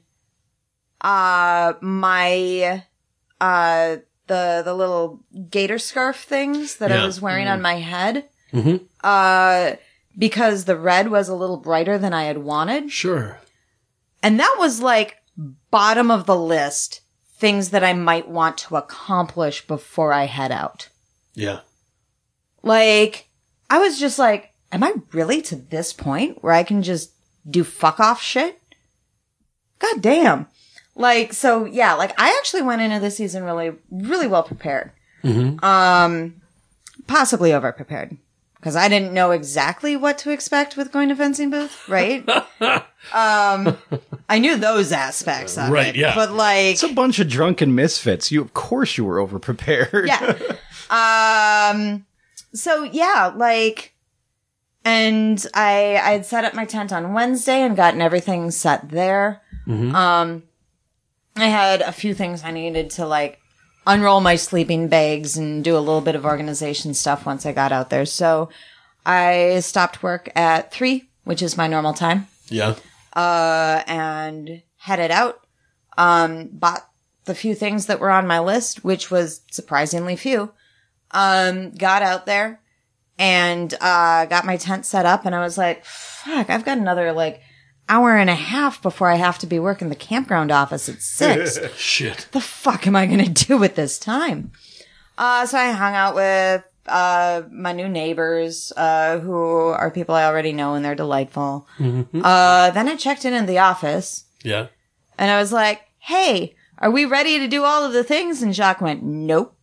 uh, my, uh, the, the little gator scarf things that I Yeah. was wearing on my head. Mhm. Uh, because the red was a little brighter than I had wanted. Sure. And that was like bottom of the list things that I might want to accomplish before I head out. Yeah. Like, I was just like, am I really to this point where I can just do fuck off shit? God damn. Like, so yeah, like I actually went into this season really, really well prepared. Um, possibly over prepared. Because I didn't know exactly what to expect with going to fencing booth, right? um, I knew those aspects of Right, it. yeah. But like, It's a bunch of drunken misfits. You, of course, you were overprepared. yeah. Um, so yeah, like, and I, I had set up my tent on Wednesday and gotten everything set there. Um, I had a few things I needed to like unroll my sleeping bags and do a little bit of organization stuff once I got out there. So I stopped work at three, which is my normal time. Yeah. Uh, and headed out. Um, bought the few things that were on my list, which was surprisingly few. Um, got out there and, uh, got my tent set up and I was like, fuck, I've got another like hour and a half before I have to be working the campground office at six. Shit. The fuck am I going to do with this time? Uh, so I hung out with, uh, my new neighbors, uh, who are people I already know, and they're delightful. Mm-hmm. Uh, then I checked in in the office. Yeah. And I was like, hey, are we ready to do all of the things? And Jacques went, nope.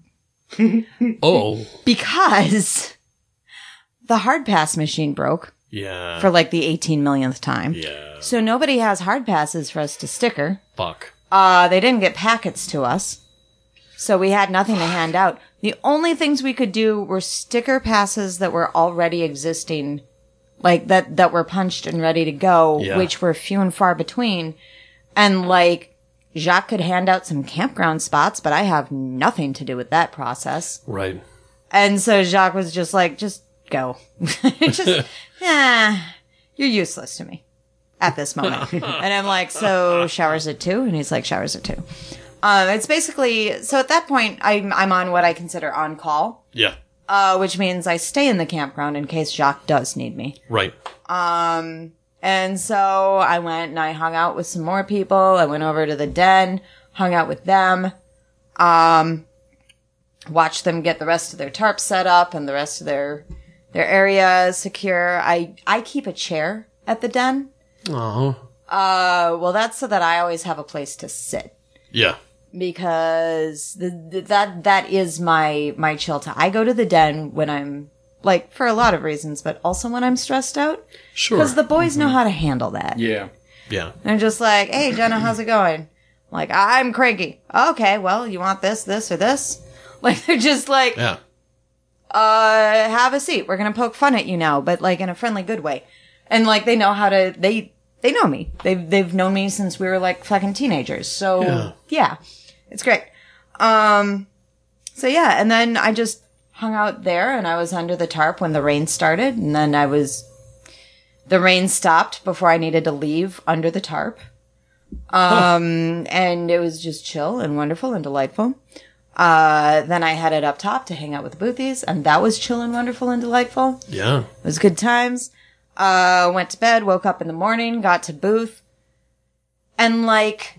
Oh. Because the hard pass machine broke. Yeah. For like the eighteen millionth time. Yeah. So nobody has hard passes for us to sticker. Fuck. Uh, they didn't get packets to us. So we had nothing to hand out. The only things we could do were sticker passes that were already existing, like that, that were punched and ready to go, Yeah. which were few and far between. And like, Jacques could hand out some campground spots, but I have nothing to do with that process. Right. And so Jacques was just like, just go. just, yeah, you're useless to me at this moment. And I'm like, so showers at two? And he's like, showers at two. Um, it's basically, so at that point, I'm, I'm on what I consider on call, Yeah. uh, which means I stay in the campground in case Jacques does need me. Right. Um, and so I went and I hung out with some more people. I went over to the den, hung out with them, um, watched them get the rest of their tarps set up and the rest of their, their area secure. I, I keep a chair at the den. Oh. Uh, well, that's so that I always have a place to sit. Yeah. Because the, the, that, that is my, my chill time. I go to the den when I'm, like, for a lot of reasons, but also when I'm stressed out. Sure. Because the boys know how to handle that. Yeah. Yeah. They're just like, hey, Jenna, how's it going? I'm like, I'm cranky. Okay, well, you want this, this, or this? Like, they're just like, Yeah. uh, have a seat. We're gonna poke fun at you now, but like in a friendly, good way. And like, they know how to, they, they know me. They've, they've known me since we were like fucking teenagers. So, Yeah. yeah, it's great. Um, so yeah, and then I just hung out there and I was under the tarp when the rain started. And then I was, the rain stopped before I needed to leave under the tarp. Um, and it was just chill and wonderful and delightful. Uh, then I headed up top to hang out with the Boothies, and that was chill and wonderful and delightful. Yeah. It was good times. Uh, went to bed, woke up in the morning, got to booth, and like,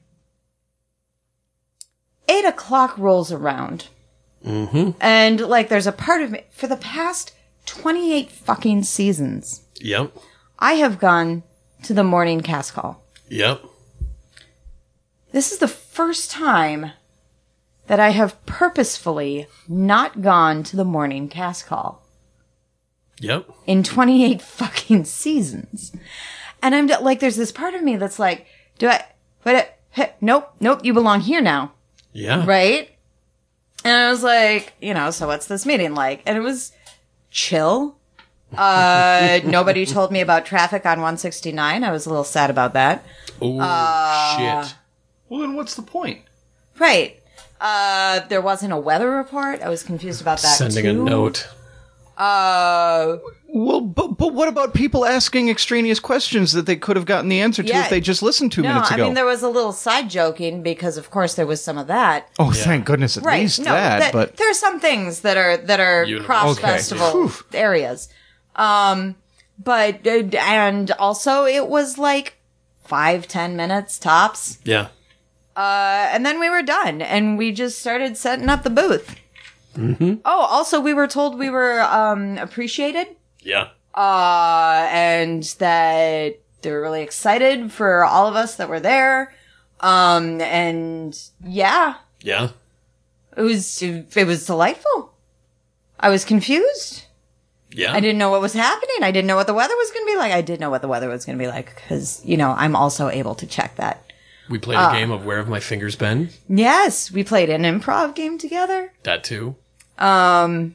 eight o'clock rolls around. Mm-hmm. And like, there's a part of me, for the past twenty-eight fucking seasons, Yep. I have gone to the morning cast call. Yep. This is the first time that I have purposefully not gone to the morning cast call Yep. in twenty-eight fucking seasons. And I'm d- like, there's this part of me that's like, do I, but it, nope, nope, you belong here now. Yeah. Right? And I was like, you know, so what's this meeting like? And it was chill. Uh, nobody told me about traffic on one sixty-nine. I was a little sad about that. Oh, Uh, shit. Well, then what's the point? Right. Uh, there wasn't a weather report. I was confused about that Sending too. a note. Uh, Well, but, but what about people asking extraneous questions that they could have gotten the answer to Yeah. if they just listened two no, minutes I ago? mean, there was a little side joking because, of course, there was some of that. oh, thank goodness, at Right. least no, that. But there are some things that are, that are Universal. cross Okay. festival Whew. areas. Um, but, uh, and also it was like five, ten minutes tops. Yeah. Uh, and then we were done and we just started setting up the booth. Mm-hmm. Oh, also we were told we were, um, appreciated. Yeah. Uh, and that they were really excited for all of us that were there. Um, and yeah, Yeah. it was, it was delightful. I was confused. Yeah. I didn't know what was happening. I didn't know what the weather was going to be like. I did know what the weather was going to be like because, you know, I'm also able to check that. We played uh, a game of Where Have My Fingers Been? Yes, we played an improv game together. That too. Um,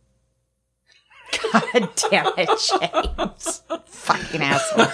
God damn it, James. Fucking asshole.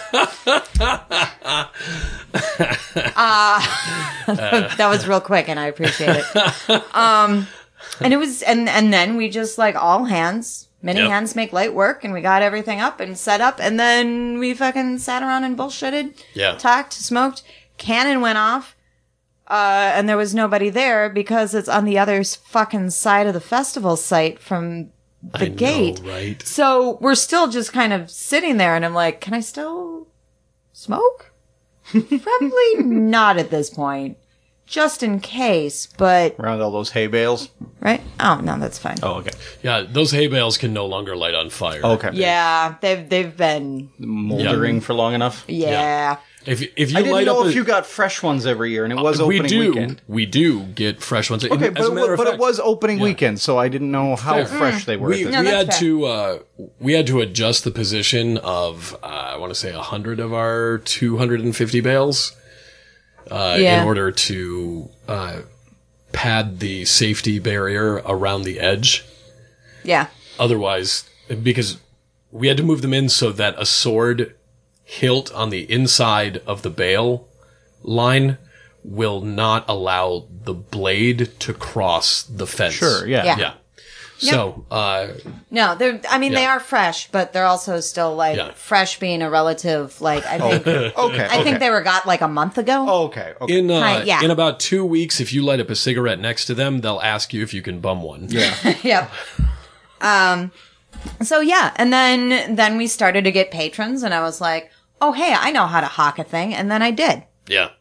uh, that was real quick and I appreciate it. Um, and it was, and, and then we just like all hands, many Yep. hands make light work and we got everything up and set up and then we fucking sat around and bullshitted, Yeah. talked, smoked, cannon went off. Uh, and there was nobody there because it's on the other s- fucking side of the festival site from the I know, gate. right? So we're still just kind of sitting there and I'm like, can I still smoke? Probably not at this point. Just in case, but... Around all those hay bales? Right? Oh, no, that's fine. Oh, okay. Yeah, those hay bales can no longer light on fire. Okay. Yeah, they've they've been... Moldering Yeah. for long enough? Yeah. If if you I didn't light know up if a, you got fresh ones every year, and it was we opening do weekend. we do get fresh ones. Okay, As but, a it matter was, of but fact, it was opening yeah. weekend, so I didn't know how Fair. fresh they were. we, at we this No, had that's fair. to uh, we had to adjust the position of uh, I want to say a hundred of our two hundred and fifty bales uh, Yeah. in order to uh, pad the safety barrier around the edge. Yeah. Otherwise, because we had to move them in so that a sword hilt on the inside of the bale line will not allow the blade to cross the fence. Sure, yeah. Yeah. Yeah. So, uh, No, they're. I mean, they Yeah. are fresh, but they're also still like Yeah. fresh being a relative. Like I think, Okay, I okay. think they were got like a month ago. Oh, okay, okay. in, uh, Hi, yeah. in about two weeks, if you light up a cigarette next to them, they'll ask you if you can bum one. yeah. Yep. Um. So yeah, and then then we started to get patrons, and I was like, oh hey, I know how to hawk a thing, and then I did. Yeah.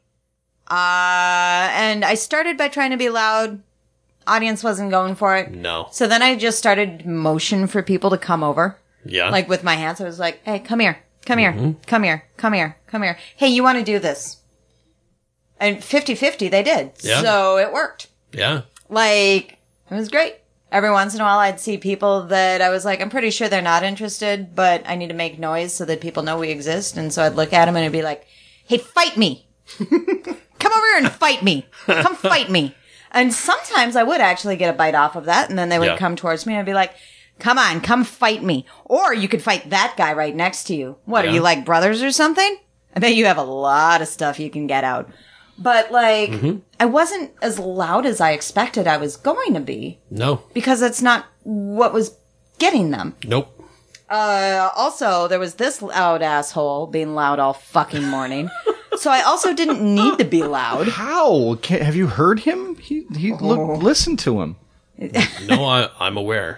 Uh, and I started by trying to be loud. Audience wasn't going for it. No. So then I just started motion for people to come over. Yeah. Like with my hands, I was like, hey, come here, come here, come here, come here, come here. Hey, you want to do this? And fifty-fifty they did. Yeah. So it worked. yeah. Like, it was great. Every once in a while I'd see people that I was like, I'm pretty sure they're not interested, but I need to make noise so that people know we exist. And so I'd look at them and I'd be like, hey, fight me. Come over here and fight me. Come fight me. And sometimes I would actually get a bite off of that, and then they would Yeah. come towards me and I'd be like, come on, come fight me. Or you could fight that guy right next to you. What, Yeah. are you like brothers or something? I bet you have a lot of stuff you can get out. But like, I wasn't as loud as I expected I was going to be, No. because that's not what was getting them. Nope. Uh, also, there was this loud asshole being loud all fucking morning. So I also didn't need to be loud. How? Ca have you heard him? He he look, listen to him. No, I, I'm aware.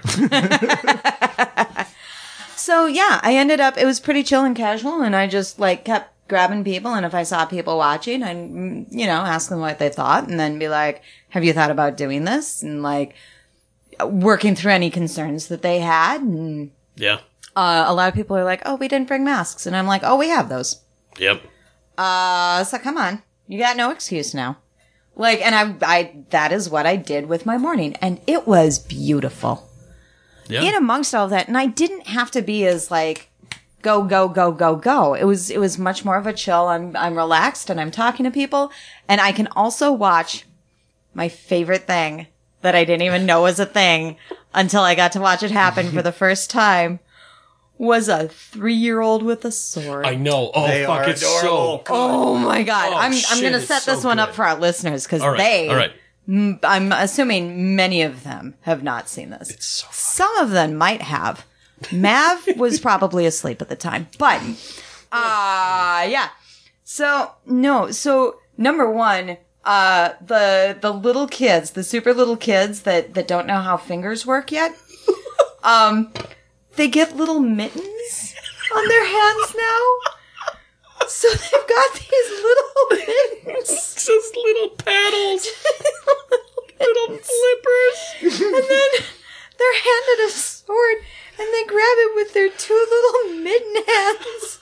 So yeah, I ended up, it was pretty chill and casual, and I just like kept grabbing people, and if I saw people watching, I'd, mm, you know, ask them what they thought, and then be like, have you thought about doing this? And like, working through any concerns that they had. And Yeah. uh, a lot of people are like, oh, we didn't bring masks. And I'm like, oh, we have those. Yep. Uh, so come on. You got no excuse now. Like, and I, I, that is what I did with my morning, and it was beautiful. Yeah. In amongst all of that, and I didn't have to be as like go go go go go. It was it was much more of a chill. I'm I'm relaxed and I'm talking to people, and I can also watch my favorite thing that I didn't even know was a thing until I got to watch it happen for the first time. Was a three-year-old with a sword. I know. Oh, They fuck, are it's adorable. so good. Oh my god! Oh, I'm I'm shit, gonna it's set this so one up good. for our listeners because All right. they. All right. m- I'm assuming many of them have not seen this. It's so Some of them might have. Mav was probably asleep at the time, but uh yeah. So no, so number one, uh the the little kids, the super little kids that that don't know how fingers work yet, um, they get little mittens on their hands now. So they've got these little mittens. just little paddles. little flippers. And then they're handed a sword and they grab it with their two little mitten hands.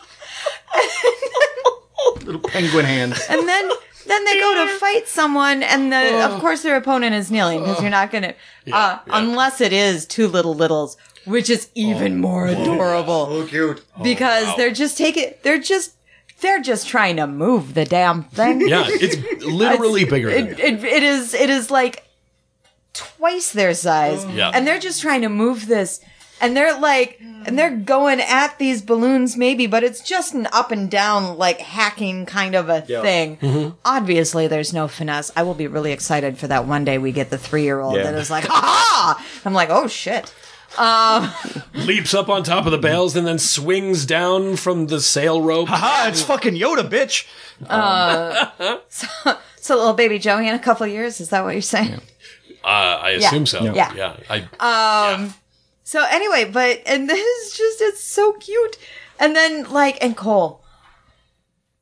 And Little penguin hands. then, and then, then they go to fight someone, and the, of course their opponent is kneeling because you're not going to, uh, yeah. unless it is two little littles, which is even more adorable. So cute. Because wow. they're just taking, they're just, they're just trying to move the damn thing. Yeah, it's literally bigger than It, it, it is, it is like twice their size. Yeah. And they're just trying to move this. And they're like, and they're going at these balloons maybe, but it's just an up and down, like hacking kind of a Yeah. thing. Mm-hmm. Obviously there's no finesse. I will be really excited for that one day we get the three-year-old Yeah. that is like, ha ha! I'm like, oh shit. leaps up on top of the bales and then swings down from the sail rope. Haha, it's fucking Yoda, bitch. So little baby Joey in a couple of years, is that what you're saying? Uh, I assume so. Yeah. Yeah. I, Um, yeah. So anyway, but, and this is just, it's so cute. And then, like, and Cole,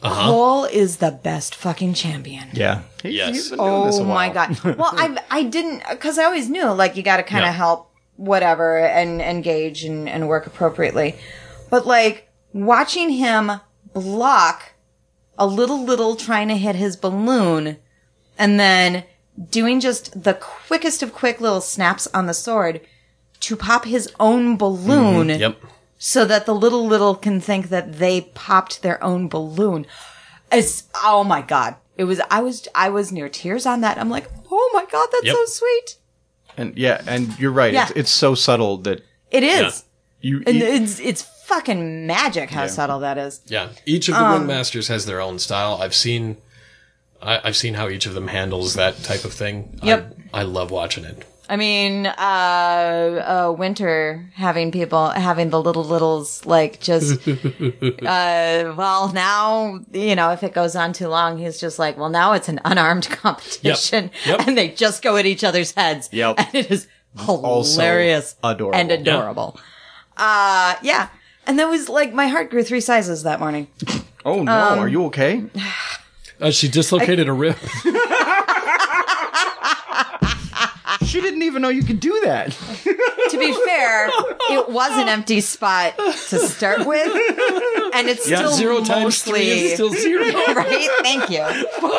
Cole is the best fucking champion. Yeah. He's, Yes. he's been doing this a Oh my while. god. Well, I I didn't because I always knew like you got to kind of Yeah. help whatever and engage and, and work appropriately. But like watching him block a little little trying to hit his balloon and then doing just the quickest of quick little snaps on the sword to pop his own balloon Yep. so that the little little can think that they popped their own balloon. It's, oh my god. It was, I was, I was near tears on that. I'm like, oh my god, that's Yep. so sweet. And yeah, and you're right. Yeah. It's, it's so subtle that It is. you, And you it's, it's fucking magic how Yeah. subtle that is. Yeah. Each of the Um, Ringmasters has their own style. I've seen, I, I've seen how each of them handles that type of thing. Yep. I, I love watching it. I mean, uh, uh, Winter having people, having the little littles, like, just, uh, well, now, you know, if it goes on too long, he's just like, well, now it's an unarmed competition. Yep. And they just go at each other's heads. Yep. And it is Also hilarious. adorable. And adorable. Uh, yeah. And that was like, my heart grew three sizes that morning. oh no, Um, are you okay? Uh, she dislocated a rib. She didn't even know you could do that. To be fair, it was an empty spot to start with. And it's Yeah, still Zero mostly... times three is still zero. Right? Thank you.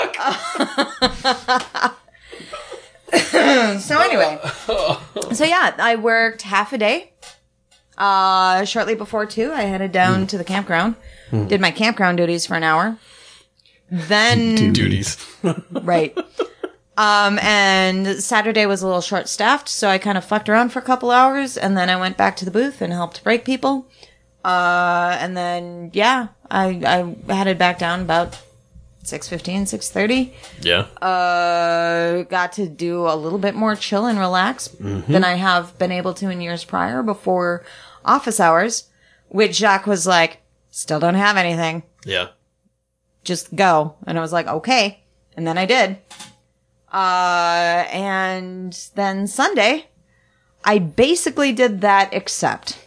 Fuck. So anyway. So yeah, I worked half a day. Uh, shortly before two, I headed down Mm. to the campground. Did my campground duties for an hour. Then, Duties. right. Um, and Saturday was a little short staffed, so I kind of fucked around for a couple hours, and then I went back to the booth and helped break people. Uh, and then, yeah, I, I headed back down about six fifteen, six thirty. Yeah. Uh, got to do a little bit more chill and relax than I have been able to in years prior before office hours, which Jacques was like, still don't have anything. Yeah. Just go. And I was like, okay. And then I did. Uh, and then Sunday, I basically did that except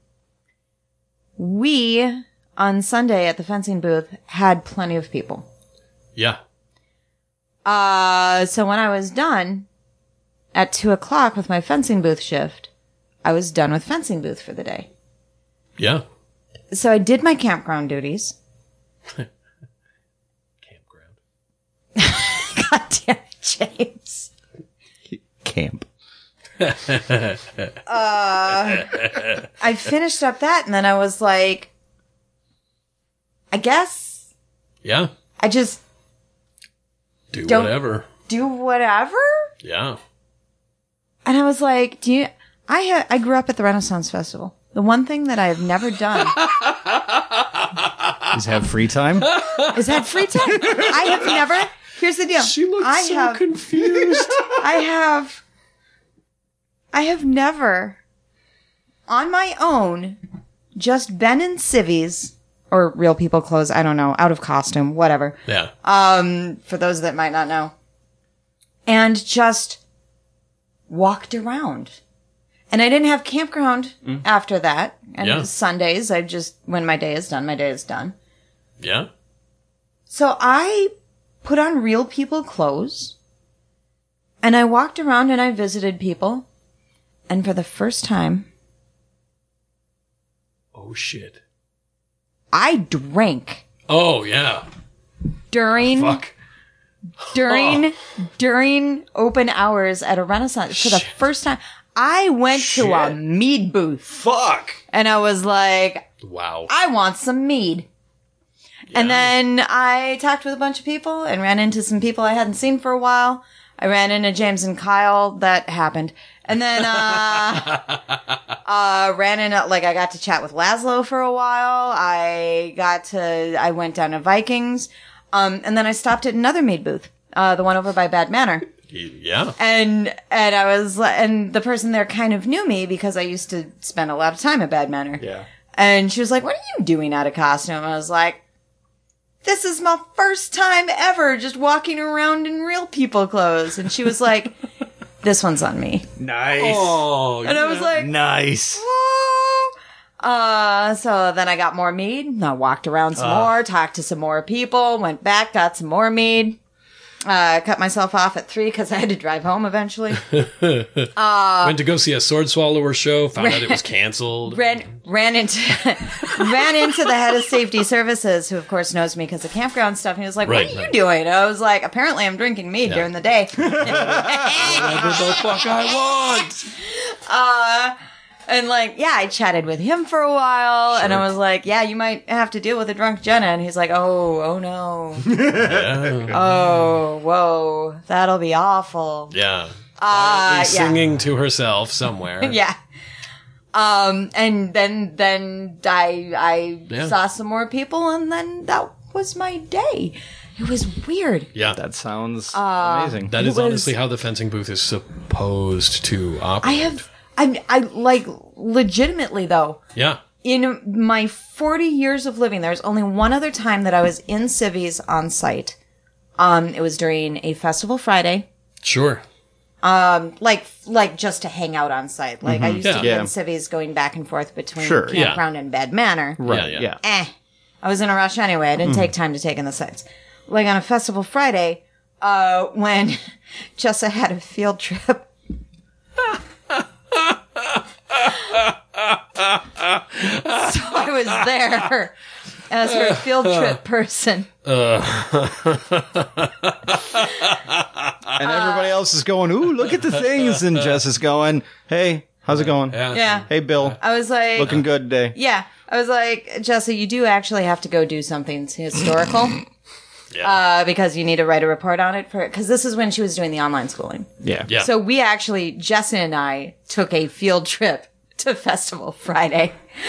we, on Sunday at the fencing booth, had plenty of people. Yeah. Uh, so when I was done at two o'clock with my fencing booth shift, I was done with fencing booth for the day. Yeah. So I did my campground duties. Campground. God damn it, James. Camp. I finished up that and then I was like, I guess Yeah. I just Do Don't- whatever. do whatever. Yeah. And I was like, do you, I ha- I grew up at the Renaissance Festival. The one thing that I have never done Is have free time? is had free time. I have never, here's the deal. She looks I so have, confused. I have, I have never, on my own, just been in civvies, or real people clothes, I don't know, out of costume, whatever. Yeah. Um, for those that might not know. And just walked around. And I didn't have campground after that. And Yeah. Sundays, I just, when my day is done, my day is done. Yeah. So I put on real people clothes. And I walked around and I visited people. And for the first time, Oh shit. I drank Oh yeah. during Fuck. during during open hours at a Renaissance for the Shit. first time. I went to a Shit. mead booth Fuck. and I was like, Wow. I want some mead. And then I talked with a bunch of people and ran into some people I hadn't seen for a while. I ran into James and Kyle. That happened. And then, uh, uh, ran into, like, I got to chat with Laszlo for a while. I got to, I went down to Vikings. Um, and then I stopped at another mead booth, uh, the one over by Bad Manor. Yeah. And, and I was, li- and the person there kind of knew me because I used to spend a lot of time at Bad Manor. Yeah. And she was like, what are you doing out of costume? I was like, this is my first time ever just walking around in real people clothes. And she was like, this one's on me. Nice. Oh. And I was like, Nice. oh. Uh, so then I got more mead. I walked around some Uh. more, talked to some more people, went back, got some more mead. Uh, cut myself off at three because I had to drive home eventually. Went to go see a Sword Swallower show, found out it was canceled. ran ran into ran into the head of safety services, who of course knows me because of campground stuff. And he was like, Right, "What are you right. doing?" I was like, "Apparently, I'm drinking mead Yeah. during the day." Whatever the fuck I want. uh, and like, yeah, I chatted with him for a while, and I Sure. was like, "Yeah, you might have to deal with a drunk Jenna." And he's like, "Oh, oh no, Yeah. oh, whoa, that'll be awful." Yeah. Uh, Quietly yeah. singing to herself somewhere. Yeah. Um, and then, then I, I Yeah. saw some more people, and then that was my day. It was weird. Yeah. That sounds Uh, amazing. That It is was- honestly how the fencing booth is supposed to operate. I have, I, I, like, legitimately though, Yeah. in my forty years of living, there's only one other time that I was in Civvies on site. Um, it was during a festival Friday. Sure. Like, like just to hang out on site. Like, I used Yeah. to be Yeah. in Civvies going back and forth between Sure, yeah. campground and Bad Manor. Right, Yeah, yeah. yeah. eh. I was in a rush anyway. I didn't take time to take in the sights. Like on a festival Friday, uh, when Jessa had a field trip. So I was there as her field trip person. And everybody else is going, ooh, look at the things. And Jess is going, hey, how's it going? Yeah. Yeah. Hey, Bill. I was like, Looking good today. yeah. I was like, Jessa, you do actually have to go do something historical. Yeah. Uh, because you need to write a report on it for, because this is when she was doing the online schooling. Yeah. Yeah. So we actually, Jessa and I took a field trip to Festival Friday.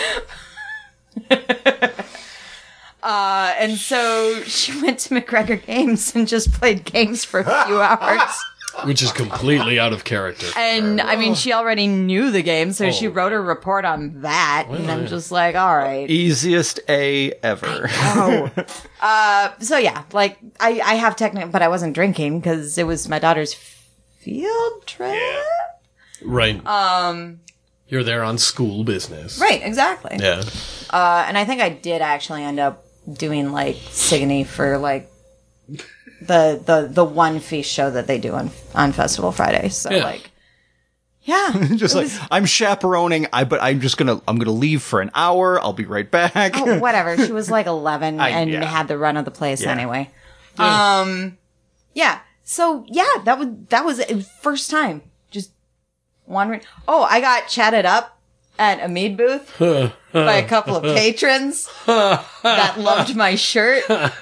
uh, and so she went to McGregor Games and just played games for a few hours. Which is completely out of character. And I mean, she already knew the game, so she Oh. wrote a report on that. And I'm just like, all right. Easiest A ever. So yeah, like I, I have technical, but I wasn't drinking because it was my daughter's field trip. Right. Um. You're there on school business. Right, exactly. Yeah. Uh, and I think I did actually end up doing like Signy for like the the the one feast show that they do on on Festival Friday. So Yeah. like, yeah, just like, I'm chaperoning, I but I'm just gonna I'm gonna leave for an hour. I'll be right back. oh, whatever. She was like eleven I- and yeah. had the run of the place Yeah. anyway. Um, yeah. So yeah, that was that was it, first time. Just wandering. Oh, I got chatted up at a mead booth by a couple of patrons that loved my shirt.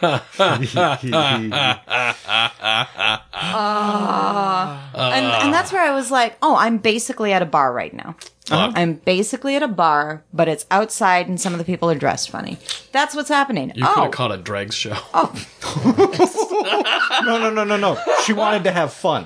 And, and that's where I was like, oh, I'm basically at a bar right now. I'm basically at a bar, but it's outside and some of the people are dressed funny. That's what's happening. You could oh, have caught a dregs show. No, no, no, no, no. She wanted to have fun.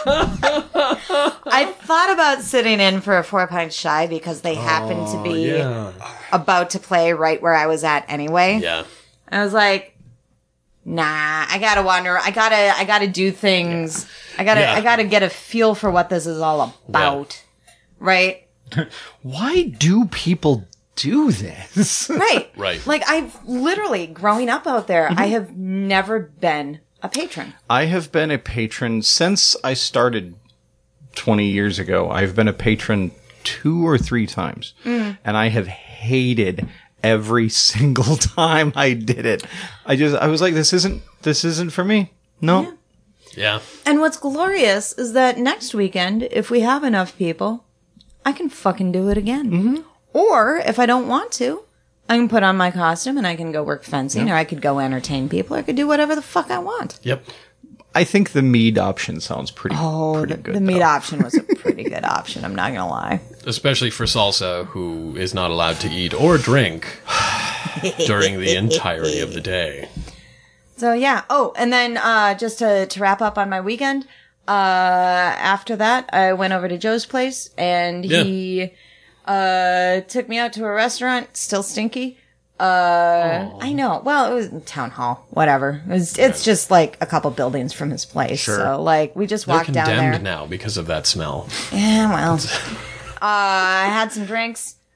I thought about sitting in for a four pint shy because they happened to be Yeah. about to play right where I was at anyway. Yeah. I was like, nah, I gotta wander. I gotta, I gotta do things. I gotta, Yeah. I gotta get a feel for what this is all about. Right? Why do people do this? Right. Right. Like I've literally growing up out there, I have never been a patron. I have been a patron since I started twenty years ago. I've been a patron two or three times. And I have hated every single time I did it. I just, I was like, this isn't, this isn't for me. No. Yeah. And what's glorious is that next weekend, if we have enough people, I can fucking do it again. Mm-hmm. Or if I don't want to, I can put on my costume and I can go work fencing, or I could go entertain people, or I could do whatever the fuck I want. Yep. I think the mead option sounds pretty, Oh, pretty the, good. the meat though. option was a pretty good option. I'm not gonna lie. Especially for Salsa, who is not allowed to eat or drink during the entirety of the day. So yeah. Oh, and then uh, just to to wrap up on my weekend. Uh, after that, I went over to Joe's place, and Yeah. he uh took me out to a restaurant. Still stinky. Uh, I know. Well, it was in town hall. Whatever. It was, it's just like a couple buildings from his place. Sure. So like we just They're walked down condemned there. now because of that smell. Yeah. Well, uh, I had some drinks.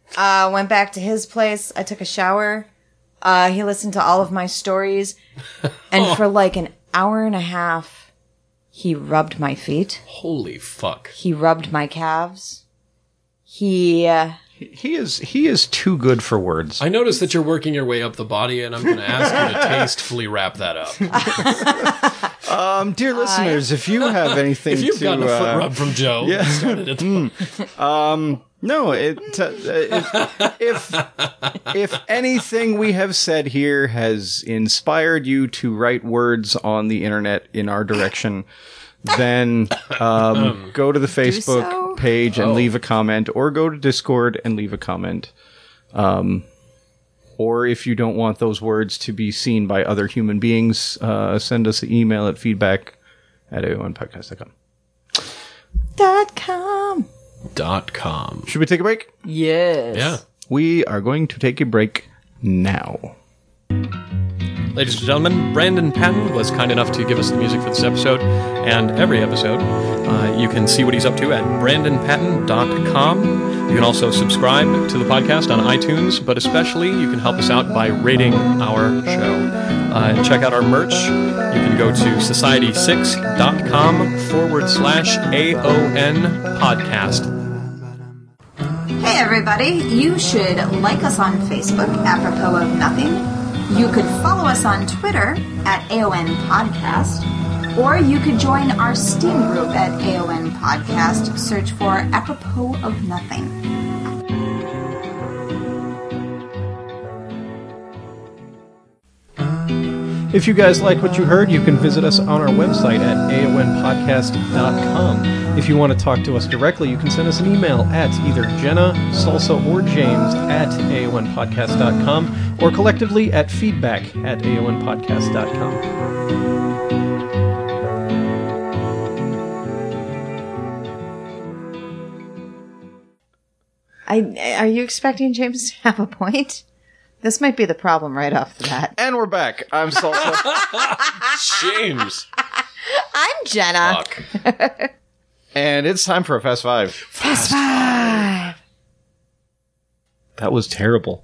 Uh, went back to his place. I took a shower. Uh, he listened to all of my stories. And for like an hour and a half, he rubbed my feet. Holy fuck. He rubbed my calves. He... Uh, He is he is too good for words. I noticed that you're working your way up the body, and I'm going to ask you to tastefully wrap that up. Um, dear listeners, if you have anything If you've to, gotten a foot uh, rub from Joe, yeah. started at the um, no, it, uh, if, if if anything we have said here has inspired you to write words on the internet in our direction, then um, go to the Facebook so. page and Oh. leave a comment, or go to Discord and leave a comment. Um, or if you don't want those words to be seen by other human beings, uh, send us an email at feedback at A O N podcast dot com. dot com. dot com. Should we take a break? Yes. Yeah. We are going to take a break now. Ladies and gentlemen, Brandon Patton was kind enough to give us the music for this episode and every episode. Uh, you can see what he's up to at brandon patton dot com. You can also subscribe to the podcast on iTunes, but especially you can help us out by rating our show. Uh, check out our merch. You can go to society six dot com forward slash A O N podcast. Hey everybody, you should like us on Facebook, apropos of nothing. You could follow us on Twitter at A O N Podcast, or you could join our Steam group at A O N Podcast. Search for Apropos of Nothing. If you guys like what you heard, you can visit us on our website at A O N podcast dot com. If you want to talk to us directly, you can send us an email at either Jenna, Salsa, or James at A O N podcast dot com, or collectively at feedback at A O N podcast dot com. I, are you expecting James to have a point? This might be the problem right off the bat. And we're back. I'm Salsa. James. I'm Jenna. Fuck. And it's time for a Fast Five. Fast Five. That was terrible.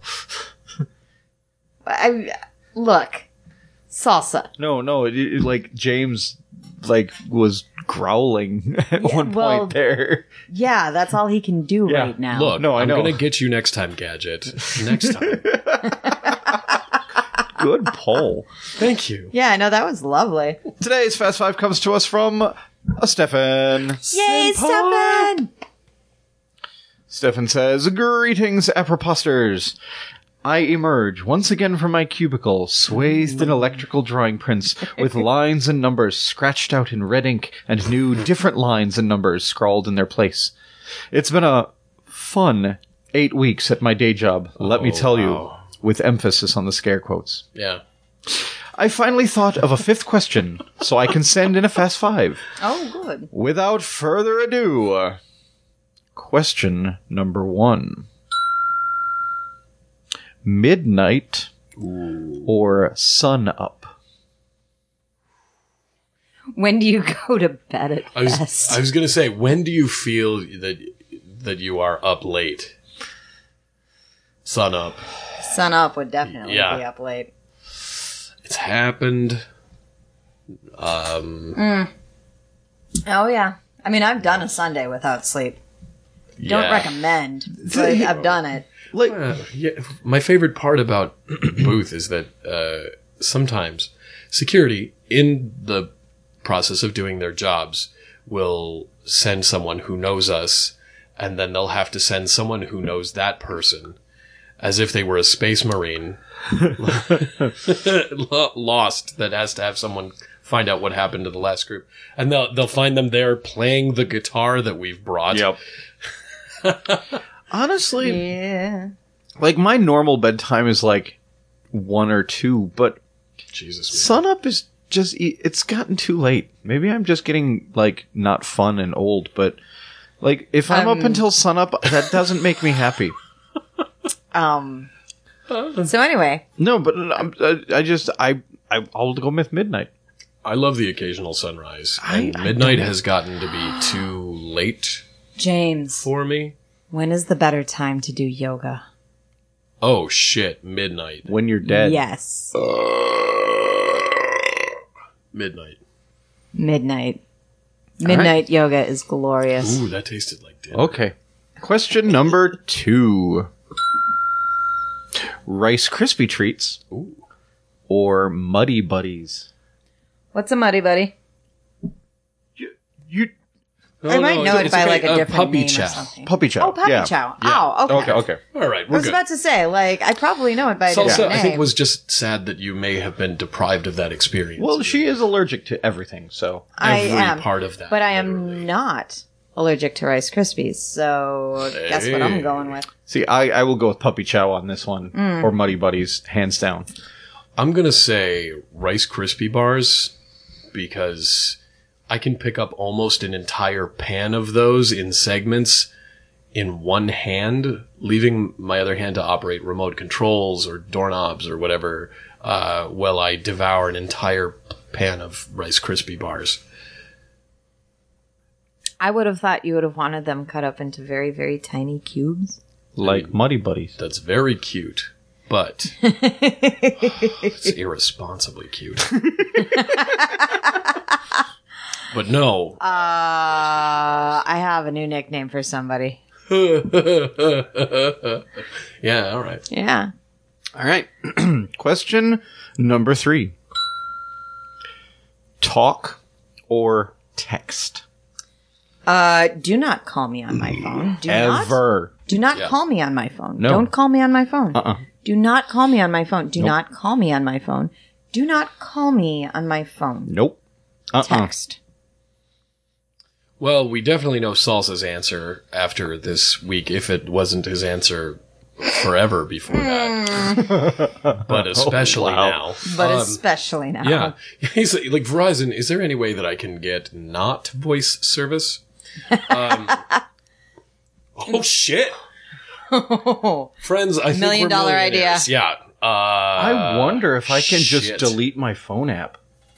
I, look, salsa. No, no, it, it, like, James, like, was growling at Yeah, one well- point there. Yeah, that's all he can do Yeah. right now. Look, No, I I'm know. going to get you next time, Gadget. Next time. Good poll. Thank you. Yeah, no, that was lovely. Today's Fast Five comes to us from uh, Stefan. Yay, Stefan! Stefan says, "Greetings, Aproposters. I emerge once again from my cubicle, swathed in electrical drawing prints, with lines and numbers scratched out in red ink, and new different lines and numbers scrawled in their place. It's been a fun eight weeks at my day job, let me Oh, tell wow. you, with emphasis on the scare quotes. Yeah. I finally thought of a fifth question, so I can send in a Fast Five. Oh, good. Without further ado, uh, question number one. Midnight or sun up? When do you go to bed at I was, best? I was going to say, when do you feel that that you are up late? Sun up. Sun up would definitely Yeah. be up late. It's happened. Um, Oh, yeah. I mean, I've done a Sunday without sleep. Don't yeah. recommend, but I've done it. Like, Uh, yeah, my favorite part about Booth is that uh, sometimes security, in the process of doing their jobs, will send someone who knows us, and then they'll have to send someone who knows that person, as if they were a space marine lo- lost that has to have someone find out what happened to the last group, and they'll they'll find them there playing the guitar that we've brought. yep. Honestly, Yeah. like, my normal bedtime is like one or two, but Jesus, man. sunup is just, it's gotten too late. Maybe I'm just getting, like, not fun and old, but, like, if I'm Um, up until sunup, that doesn't make me happy. Um. So anyway, No, but I'm, I, I just, I, I, I'll go with midnight. I love the occasional sunrise. I- And I midnight don't- has gotten to be too late James, for me. When is the better time to do yoga? Oh shit! Midnight. When you're dead. Yes. Midnight. Midnight. Midnight yoga is glorious. Ooh, that tasted like dinner. Okay. Question number two. Rice Krispie treats Ooh. or Muddy Buddies? What's a muddy buddy? You, you I might know it it's by okay. like a Uh, different puppy name chow. or something. puppy chow. Oh, puppy yeah. chow. Yeah. Oh, okay. Okay, okay. All right, I we're was good. about to say, like, I probably know it by a Salsa, different I name. think, was just sad that you may have been deprived of that experience. Well, she is allergic to everything, so. I every am, part of that, but I am literally. not allergic to Rice Krispies. So guess what I'm Hey. going with? See, I, I will go with Puppy Chow on this one, Mm. or Muddy Buddies, hands down. I'm gonna say Rice Krispie bars because I can pick up almost an entire pan of those in segments in one hand, leaving my other hand to operate remote controls or doorknobs or whatever, uh, while I devour an entire pan of Rice Krispie bars. I would have thought you would have wanted them cut up into very, very tiny cubes. Like Muddy Buddies. That's very cute, but it's irresponsibly cute. But no. Uh, I have a new nickname for somebody. Yeah, all right. Yeah. All right. Question number three. Talk or text? Uh, do not call me on my phone. Do not. Ever. Do not Yeah. call me on my phone. No. Don't call me on my phone. Uh-uh. Do not call me on my phone. Do Nope. not call me on my phone. Do not call me on my phone. Nope. Uh-uh. Text. Well, we definitely know Salsa's answer after this week, if it wasn't his answer forever before that. But especially Oh, wow. now. But Um, especially now. yeah. He's like, like, Verizon, is there any way that I can get not voice service? Um, oh, shit. Friends, I think Million we're dollar idea. millionaires. Yeah. Uh, I wonder if I can just shit. delete my phone app.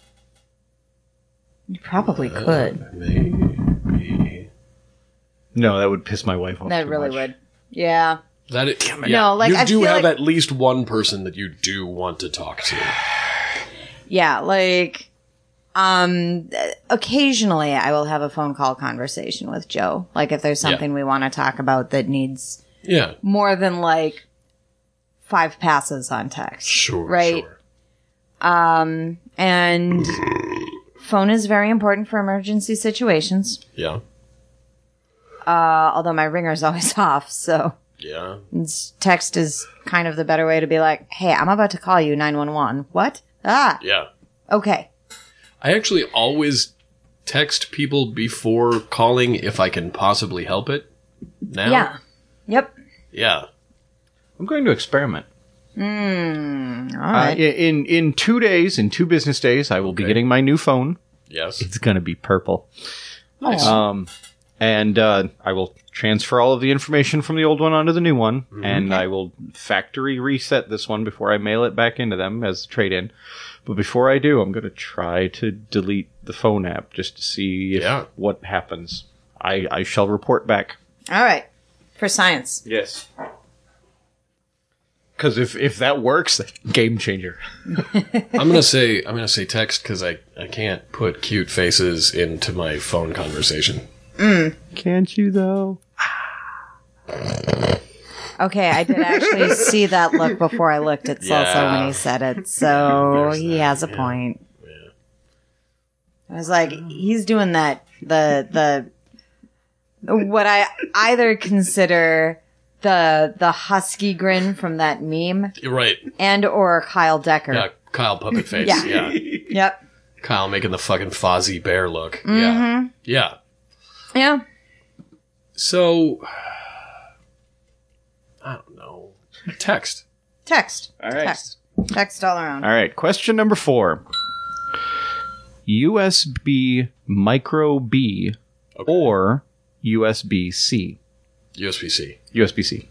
You probably could. Maybe. No, that would piss my wife off. That too really much. would. Yeah. That it, yeah. No, like, you I do feel have like- at least one person that you do want to talk to. Yeah, like, um, occasionally I will have a phone call conversation with Joe. Like, if there's something we want to talk about that needs Yeah, more than, like, five passes on text. sure, Right. sure. Um, and phone is very important for emergency situations. Yeah, Uh, although my ringer's always off, so yeah. it's- text is kind of the better way to be like, hey, I'm about to call you nine one one. What? Ah, Yeah. okay. I actually always text people before calling if I can possibly help it. Now? Yeah. Yep. Yeah. I'm going to experiment. All Uh, right. in in two days, in two business days, I will be Okay. getting my new phone. Yes. It's going to be purple. Nice. Um, and uh, I will transfer all of the information from the old one onto the new one, Mm-hmm. and I will factory reset this one before I mail it back into them as a trade-in. But before I do, I'm going to try to delete the phone app just to see if, Yeah. what happens. I, I shall report back. All right. For science. Yes. Because if, if that works, game changer. I'm gonna say I'm gonna say text because I I can't put cute faces into my phone conversation. Can't you, though? Okay, I did actually see that look before I looked at Salsa Yeah. when he said it, so There's he that, has a yeah. point. I was like, he's doing that, the, the, what I either consider the, the husky grin from that meme You're right. and or Kyle Decker. Yeah, Kyle puppet face. Yeah. Yeah. Yep. Kyle making the fucking Fozzie Bear look. Mm-hmm. Yeah. Yeah. Yeah. So I don't know. Text. Text. All right. Text. Text all around. All right, question number four. U S B micro B Okay. or U S B C? U S B C. U S B C.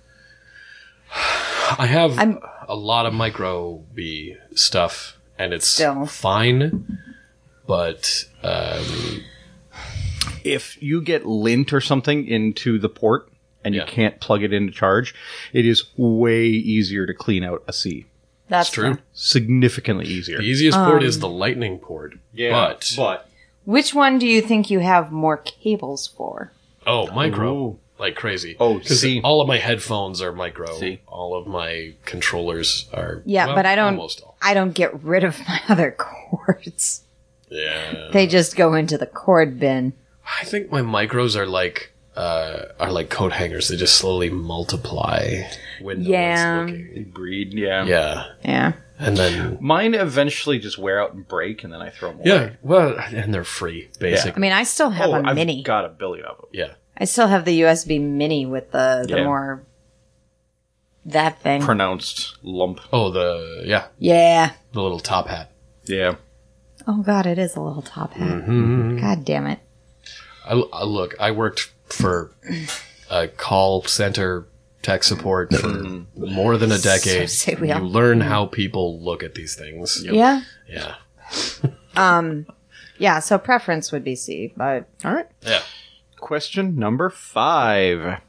I have I'm- a lot of micro B stuff, and it's Still. fine. But um, If you get lint or something into the port, and Yeah. you can't plug it in to charge, it is way easier to clean out a C. That's It's true. fair. Significantly easier. The easiest port is the lightning port. but, but Which one do you think you have more cables for? oh, micro. Ooh. Like crazy. Oh, because see. all of my headphones are micro. See. All of my controllers are. Yeah, well, but I don't. Almost all. I don't get rid of my other cords. Yeah. They just go into the cord bin. I think my micros are like uh, are like coat hangers. They just slowly multiply when no Yeah. one's looking. they breed, yeah. Yeah, Yeah. and then Mine eventually just wear out and break, and then I throw them away. yeah, well, and they're free I basically. mean, I still have Oh, a I've mini. got a billion of them. Yeah, I still have the U S B mini with the the Yeah. more that thing. Pronounced lump. Oh, the yeah, Yeah. the little top hat. Yeah. Oh God, it is a little top hat. Mm-hmm. God damn it. I, I look. I worked for a call center tech support for more than a decade. say we you all. learn how people look at these things. Yeah. Yeah, Um. Yeah. So preference would be C, but All right. yeah. Question number five.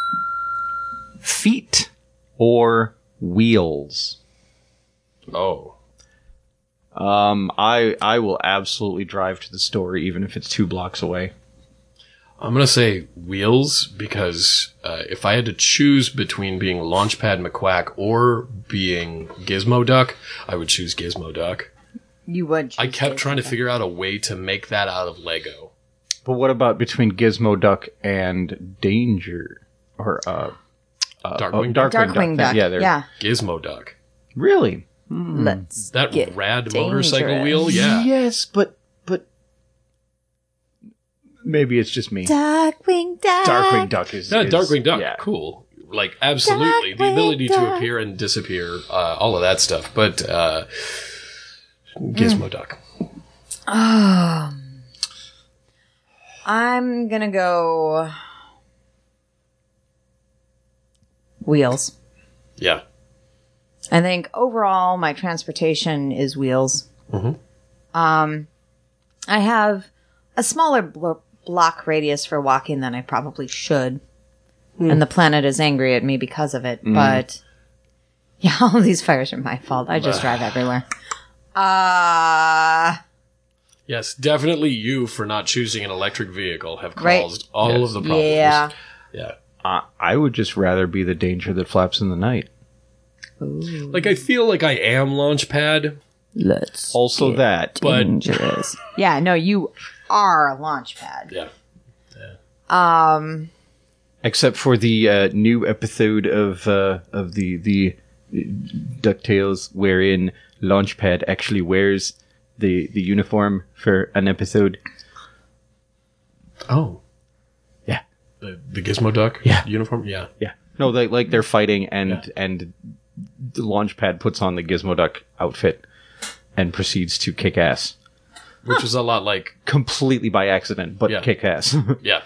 Feet or wheels? Oh, Um, I I will absolutely drive to the store even if it's two blocks away. I'm gonna say wheels because uh, if I had to choose between being Launchpad McQuack or being Gizmo Duck, I would choose Gizmo Duck. you would. I choose kept it. trying to figure out a way to make that out of Lego. But what about between Gizmo Duck and Danger or uh, uh Darkwing oh, Duck? Darkwing, Darkwing Duck? Duck. Yeah, they're Yeah. Gizmo Duck. really. Let's That get rad motorcycle dangerous. wheel, yeah. Yes, but but maybe it's just me. Darkwing Duck. Darkwing Duck is, Yeah, is Darkwing Duck, Yeah. cool. Like, absolutely. The Darkwing ability to Duck. appear and disappear, uh, all of that stuff. But, uh, Gizmo Hmm. Duck. Um, I'm gonna go wheels. Yeah. I think overall my transportation is wheels. Mhm. Um, I have a smaller blo- block radius for walking than I probably should, and the planet is angry at me because of it. But yeah, all of these fires are my fault. I just drive everywhere. Uh Yes, definitely you for not choosing an electric vehicle have Right. caused all Yes. of the problems. yeah. Yeah. Uh, I would just rather be the danger that flaps in the night. Like, I feel like I am Launchpad. Let's Also that. But- dangerous. Yeah, no, you are a launch pad. Yeah. Um, Except for the uh, new episode of uh, of the the DuckTales wherein Launchpad actually wears the, the uniform for an episode. Oh. Yeah. The, the Gizmo Duck Yeah. uniform? Yeah. Yeah. No, they, like they're fighting and Yeah. and the Launchpad puts on the Gizmo Duck outfit and proceeds to kick ass. Which is a lot like, Completely by accident, but Yeah. kick ass. yeah.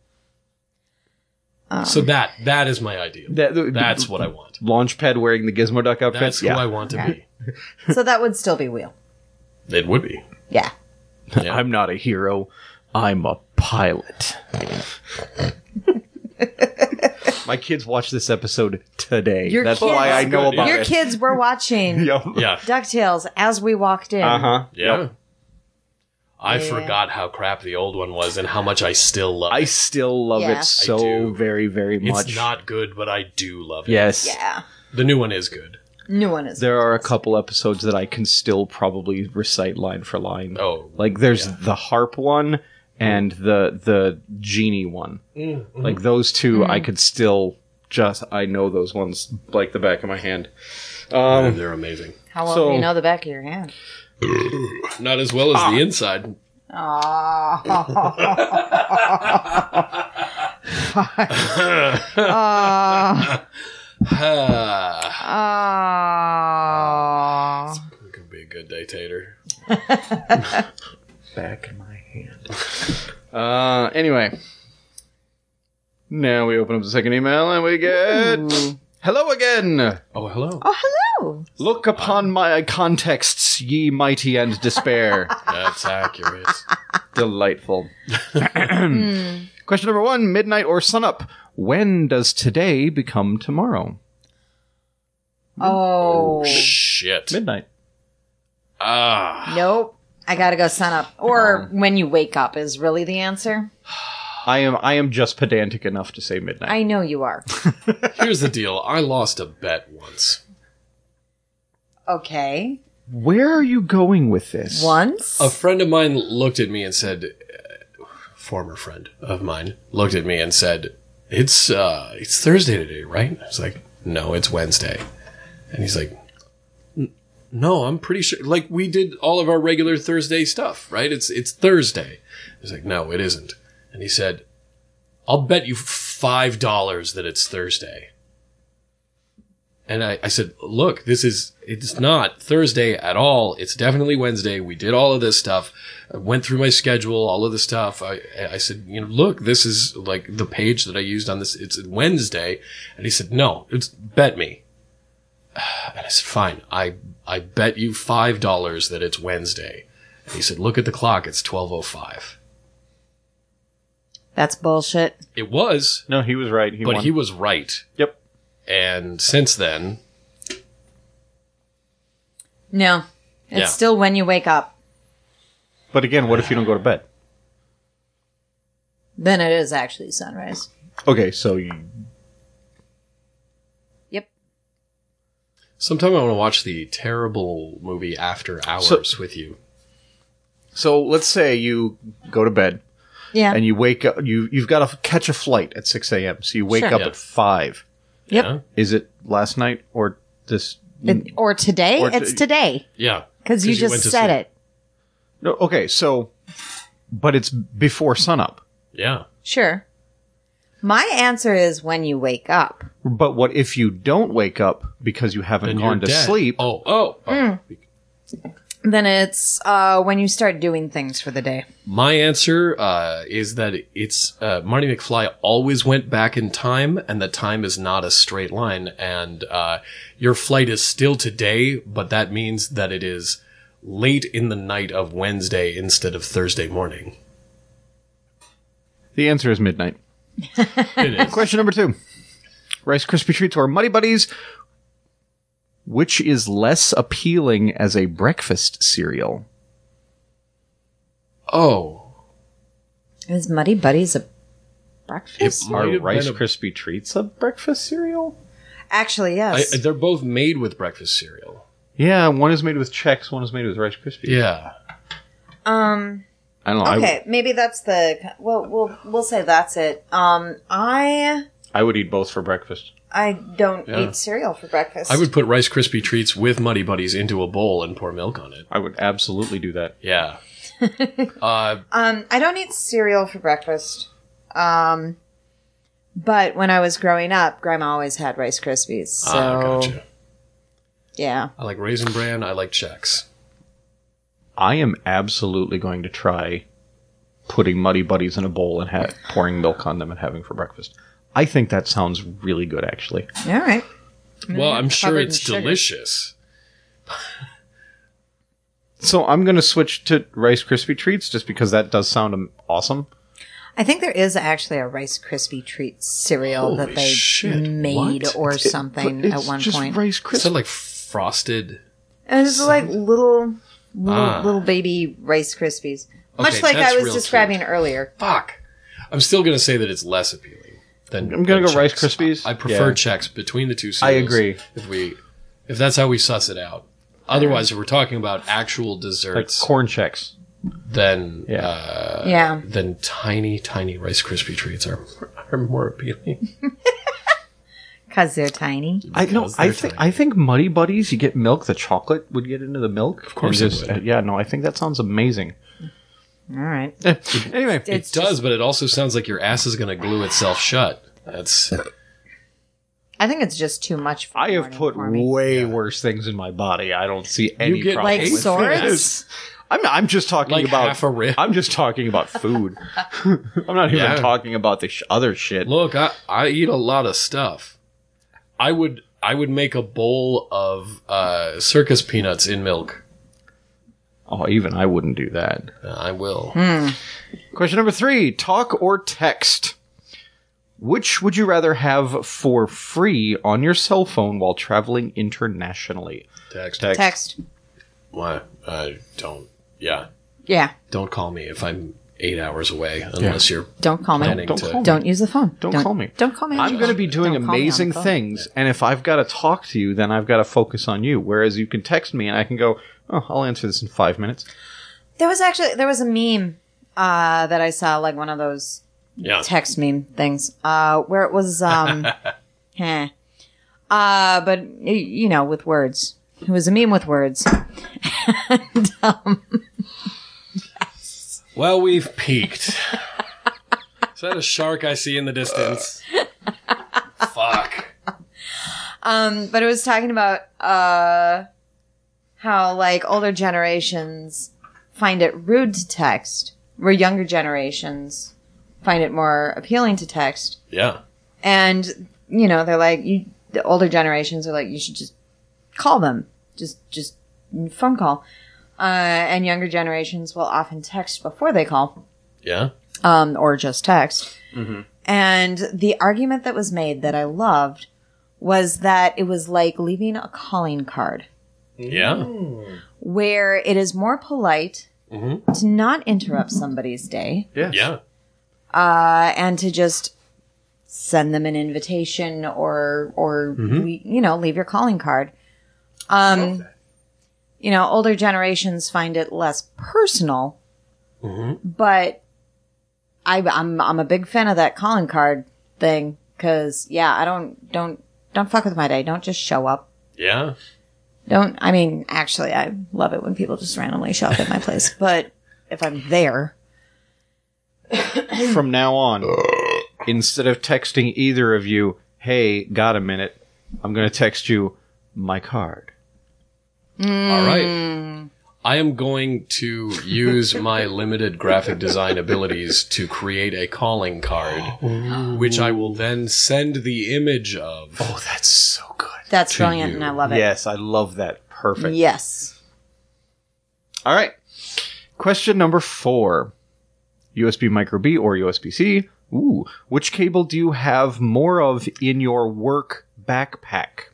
so that, that is my ideal. That- That's what I want. Launchpad wearing the Gizmo Duck outfit. That's yeah. who I want to be. so that would still be wheel. It would be. Yeah. Yeah. I'm not a hero. I'm a pilot. My kids watch this episode today. Your That's kids- why I know Good, about Your it. kids were watching Yep. Yeah. DuckTales as we walked in. Uh-huh. Yeah. Yep. I Yeah. forgot how crap the old one was and how much I still love I it. still love Yeah. it so do. very, very much. It's not good, but I do love it. Yes. Yeah. The new one is good. New one is. There are a couple episodes that I can still probably recite line for line. Oh. Like there's yeah. the harp one and the the genie one. Mm-hmm. Like those two I could still just I know those ones like the back of my hand. Um They're amazing. How well so- do you know the back of your hand? Not as well as Ah. the inside. Oh. Ah. Oh. It could be a good day, Tater. back of my hand. Uh, anyway. Now we open up the second email and we get... Hello again! Oh, hello. Oh, hello. Look upon my contexts, ye mighty and despair. That's accurate. Delightful. Question number one, midnight or sunup? When does today become tomorrow? Oh. Shit. Midnight. Ah. Nope. I gotta go sun up. Or when you wake up is really the answer. I am I am just pedantic enough to say midnight. I know you are. Here's the deal. I lost a bet once. Okay. Where are you going with this? Once? A friend of mine looked at me and said, uh, former friend of mine looked at me and said, it's, uh, it's Thursday today, right? I was like, no, it's Wednesday. And he's like, no, I'm pretty sure, like, we did all of our regular Thursday stuff, right? It's, it's Thursday. I was like, no, it isn't. And he said, I'll bet you five dollars that it's Thursday. And I, I said, look, this is, it's not Thursday at all. It's definitely Wednesday. We did all of this stuff. I went through my schedule, all of this stuff. I, I said, you know, look, this is like the page that I used on this. It's Wednesday. And he said, no, it's bet me. And I said, fine. I, I bet you five dollars that it's Wednesday. And he said, look at the clock. It's twelve oh five. That's bullshit. It was, No, he was right. He but won. he was right. Yep. And since then, No. It's Yeah. still when you wake up. But again, what if you don't go to bed? Then it is actually sunrise. Okay, so you, Yep. sometime I want to watch the terrible movie After Hours So- with you. so let's say you go to bed Yeah. and you wake up. You you've got to catch a flight at six a.m. So you wake Sure. up Yeah. at five. Yep. Yeah. Is it last night or this? It- or today? Or t- it's today. Yeah. Because you went just to said sleep. it. No, okay, so, but it's before sunup. Yeah. Sure. My answer is when you wake up. But what if you don't wake up because you haven't Then gone you're to dead. sleep? Oh, oh. oh. Then it's uh, when you start doing things for the day. My answer uh, is that it's uh, Marty McFly always went back in time, and that time is not a straight line. And uh, your flight is still today, but that means that it is late in the night of Wednesday instead of Thursday morning. The answer is midnight. It is. Question number two. Rice Krispie Treats or Muddy Buddies? Which is less appealing as a breakfast cereal? Oh. Is Muddy Buddies a breakfast? It might Are have Rice been a- Krispie Treats a breakfast cereal? Actually, I, yes. they're both made with breakfast cereal. Yeah, one is made with Chex, one is made with Rice Krispies. Yeah. um. I don't know. I, Okay, maybe that's the. Well, we'll we'll say that's it. Um, I I would eat both for breakfast. I don't Yeah. eat cereal for breakfast. I would put Rice Krispie Treats with Muddy Buddies into a bowl and pour milk on it. I would absolutely do that. Yeah. uh, Um, I don't eat cereal for breakfast. Um, but when I was growing up, Grandma always had Rice Krispies. So ah, gotcha. yeah, I like Raisin Bran. I like Chex. I am absolutely going to try putting Muddy Buddies in a bowl and ha- pouring milk on them and having for breakfast. I think that sounds really good, actually. all right. Well, I'm sure covered in it's sugar. delicious. So I'm going to switch to Rice Krispie Treats just because that does sound um, awesome. I think there is actually a Rice Krispie treat cereal that Holy they shit, made what? or It- something but at it's one just point. Rice Is that Krispie. like frosted? And it's like little, little, Ah. little baby Rice Krispies, much Okay, like I that's was real describing earlier. Fuck. I'm still going to say that it's less appealing than. I'm gonna than go Rice Chex. Krispies. I prefer Yeah. Chex between the two I cereals. agree. If we, if that's how we suss it out. Otherwise, if we're talking about actual Like desserts, corn Chex. then Yeah. uh, Yeah. then tiny, tiny Rice Krispie treats are are more appealing. Because they're tiny. I know. Because I they're think tiny. I think Muddy Buddies. You get milk. The chocolate would get into the milk. Of course it would. Yeah. No. I think that sounds amazing. All right. Anyway, It It's does, just- but it also sounds like your ass is going to glue itself shut. That's I think it's just too much for I the have morning put for me. way worse things in my body. I don't see any get problem Like Hey, with swords? this. I'm I'm just talking like about half a rib. I'm just talking about food. I'm not even Yeah. talking about the sh- other shit. Look, I, I eat a lot of stuff. I would I would make a bowl of uh, circus peanuts in milk. Oh, even I wouldn't do that. Uh, I will. Question number three, talk or text? Which would you rather have for free on your cell phone while traveling internationally? Text. Text. Text. Why? Uh, don't. Yeah. Yeah. Don't call me if I'm eight hours away, unless you're Don't call me. planning Don't to. call me. Don't use the phone. Don't call me. Don't call me. I'm going to be doing Don't call me on the amazing phone. things, and if I've got to talk to you, then I've got to focus on you. Whereas you can text me, and I can go, oh, I'll answer this in five minutes. There was actually there was a meme uh, that I saw, like one of those Yeah. text meme things, uh, where it was, um, heh, uh, but y- you know, with words. It was a meme with words. and, um, Well, we've peaked. Is that a shark I see in the distance? Fuck. um, but it was talking about uh, how like older generations find it rude to text, where younger generations find it more appealing to text. Yeah. And, you know, they're like, you, the older generations are like, you should just call them. Just, just phone call. Uh, and younger generations will often text before they call, Yeah. um, or just text. And the argument that was made that I loved was that it was like leaving a calling card, Yeah. where it is more polite to not interrupt somebody's day, Yeah. uh, and to just send them an invitation or, or, le- you know, leave your calling card. Um, you know, older generations find it less personal, but I, I'm, I'm a big fan of that calling card thing. Cause yeah, I don't, don't, don't fuck with my day. Don't just show up. Yeah. Don't, I mean, actually, I love it when people just randomly show up at my place, but if I'm there, From now on, instead of texting either of you, hey, got a minute, I'm going to text you my card. All right. I am going to use my limited graphic design abilities to create a calling card, which I will then send the image of. Oh, that's so good. that's To brilliant you. and I love it. Yes, I love that. Perfect. Yes. All right. Question number four. U S B micro B or U S B C? Ooh. Which cable do you have more of in your work backpack?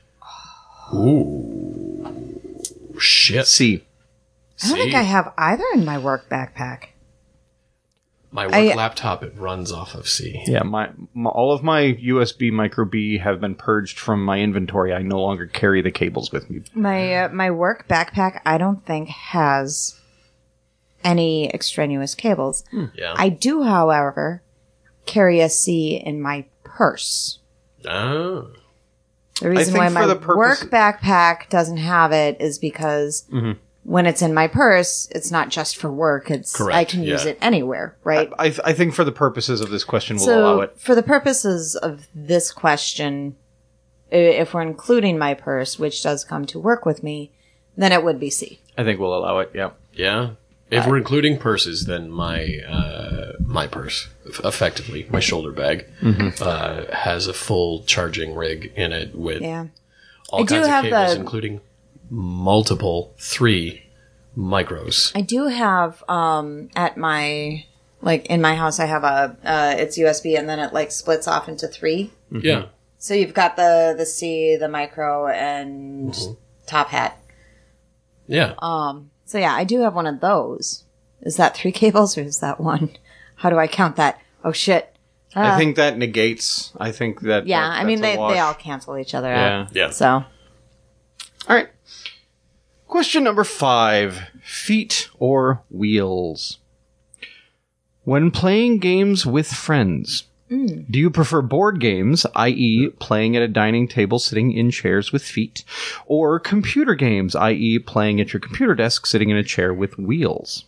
Ooh. Shit. C. I don't think See? I have either in my work backpack. My work I- laptop, it runs off of C. Yeah, my, my all of my U S B micro B have been purged from my inventory. I no longer carry the cables with me. My uh, my work backpack, I don't think has any extraneous cables. Yeah. I do, however, carry a C in my purse. Oh. The reason think why for my the purpose- work backpack doesn't have it is because when it's in my purse, it's not just for work. It's Correct, I can use yeah. it anywhere, right? I, I think for the purposes of this question, we'll so allow it. for the purposes of this question, i- if we're including my purse, which does come to work with me, then it would be C. I think we'll allow it, yeah. Yeah. If we're including purses, then my uh, my purse, f- effectively my shoulder bag, uh, has a full charging rig in it with Yeah. all I do kinds of have cables, the- including multiple three micros. I do have um at my like in my house I have a uh it's U S B and then it like splits off into three. Yeah. So you've got the the C, the micro and top hat. Yeah. Um so yeah, I do have one of those. Is that three cables or is that one? How do I count that? Oh shit. I think that negates. I think that. Yeah, that- I mean that's a they wash. they all cancel each other Yeah. out. Yeah. So All right. Question number five. Feet or wheels? When playing games with friends, do you prefer board games, that is playing at a dining table sitting in chairs with feet, or computer games, that is playing at your computer desk sitting in a chair with wheels?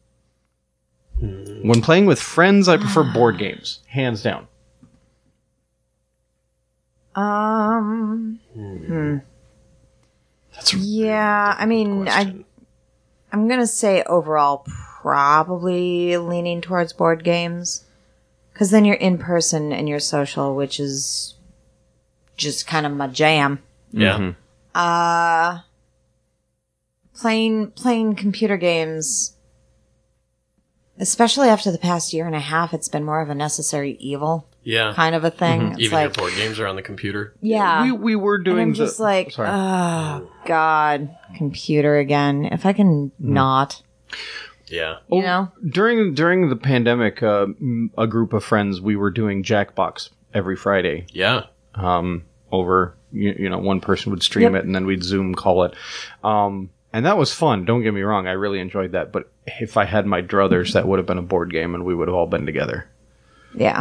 When playing with friends, I prefer board games, hands down. um That's a yeah, I mean I question. I'm gonna say overall probably leaning towards board games. Because then you're in person and you're social, which is just kind of my jam. Yeah. Uh, playing playing computer games, especially after the past year and a half, it's been more of a necessary evil Yeah. kind of a thing. It's Even like, your board games are on the computer. yeah. We we were and doing. I'm the- just like, sorry. oh, God, computer again. If I can not, Yeah. you know? during during the pandemic, uh, m- a group of friends we were doing Jackbox every Friday. Yeah. Um, over you, you know, one person would stream Yep. it and then we'd Zoom call it. Um, and that was fun. Don't get me wrong, I really enjoyed that. But if I had my druthers, that would have been a board game, and we would have all been together. Yeah.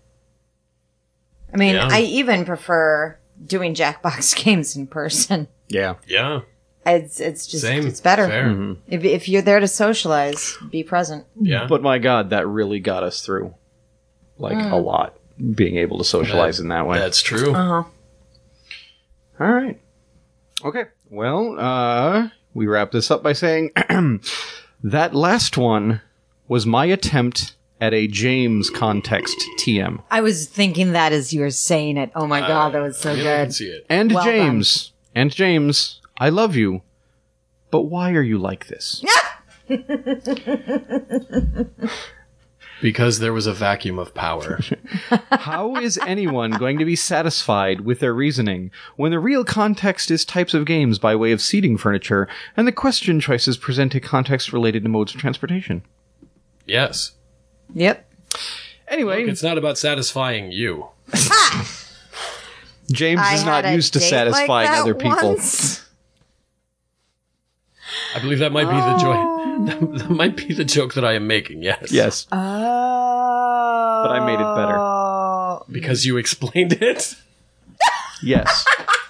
I mean, Yeah. I even prefer doing Jackbox games in person. Yeah. Yeah. It's it's just Same. it's better. Fair. If if you're there to socialize, be present. Yeah. But my God, that really got us through, like a lot. Being able to socialize in that way. That's true. Uh huh. All right. Okay. Well, uh, we wrap this up by saying that last one was my attempt at a James context T M. I was thinking that as you were saying it. Oh my god, that was so Really can good. see it. And Well James, and James, I love you, but why are you like this? Because there was a vacuum of power. How is anyone going to be satisfied with their reasoning when the real context is types of games by way of seating furniture, and the question choices present a context related to modes of transportation? Yes. Yep. Anyway, It's not about satisfying you. James I is not had a used to date satisfying like that other people. once. I believe that might be the joy. Oh. That might be the joke that I am making. Yes. Yes. Oh. But I made it better. better. Because you explained it. Yes.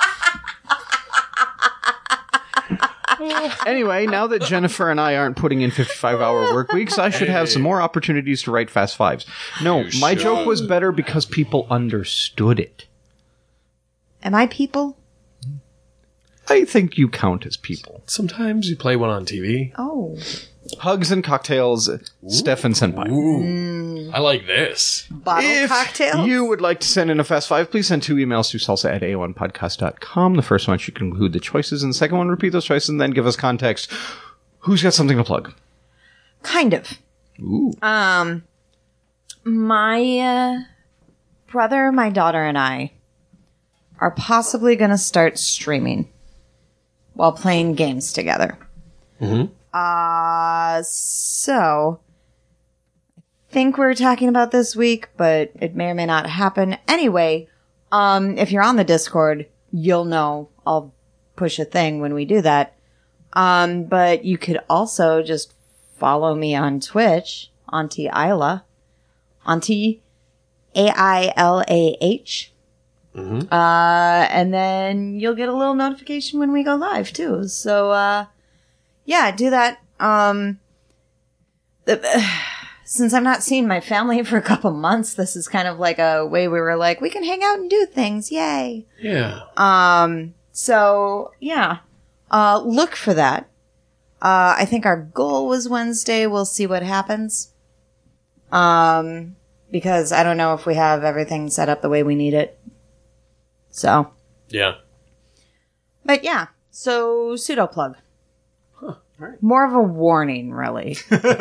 Anyway, now that Jennifer and I aren't putting in fifty-five hour work weeks, I should have some more opportunities to write fast fives. No, You my should. joke was better because people understood it. Am I people? I think you count as people. Sometimes you play one on T V. Oh. Hugs and cocktails, Steph and Senpai. Ooh. I like this. Bottle If cocktail? you would like to send in a Fast Five, please send two emails to salsa at A O N podcast dot com. The first one should include the choices, and the second one, repeat those choices, and then give us context. Who's got something to plug? Kind of. Ooh. Um, my uh, brother, my daughter, and I are possibly going to start streaming while playing games together. Mm-hmm. Uh, so I think we were talking about this week, but it may or may not happen. Anyway, um, if you're on the Discord, you'll know I'll push a thing when we do that. Um, but you could also just follow me on Twitch, Auntie Isla, Auntie A I L A H. Mm-hmm. Uh, and then you'll get a little notification when we go live too. So, uh, yeah, do that. Um, the, since I'm not seeing my family for a couple months, this is kind of like a way we were like, we can hang out and do things. Yay. Yeah. Um, so yeah, uh, look for that. Uh, I think our goal was Wednesday. We'll see what happens. Um, because I don't know if we have everything set up the way we need it. So, Yeah. but yeah, so pseudo plug. More of a warning, really.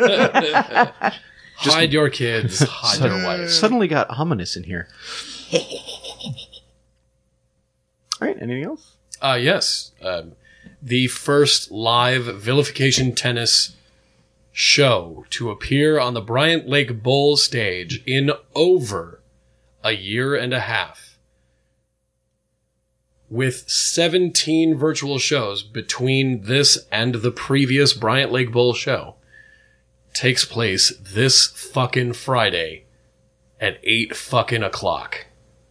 Hide your kids. Hide your wives. Suddenly got ominous in here. All right, anything else? Uh, yes. Um, the first live vilification tennis show to appear on the Bryant Lake Bowl stage in over a year and a half. With seventeen virtual shows between this and the previous Bryant Lake Bowl show, takes place this fucking Friday at eight fucking o'clock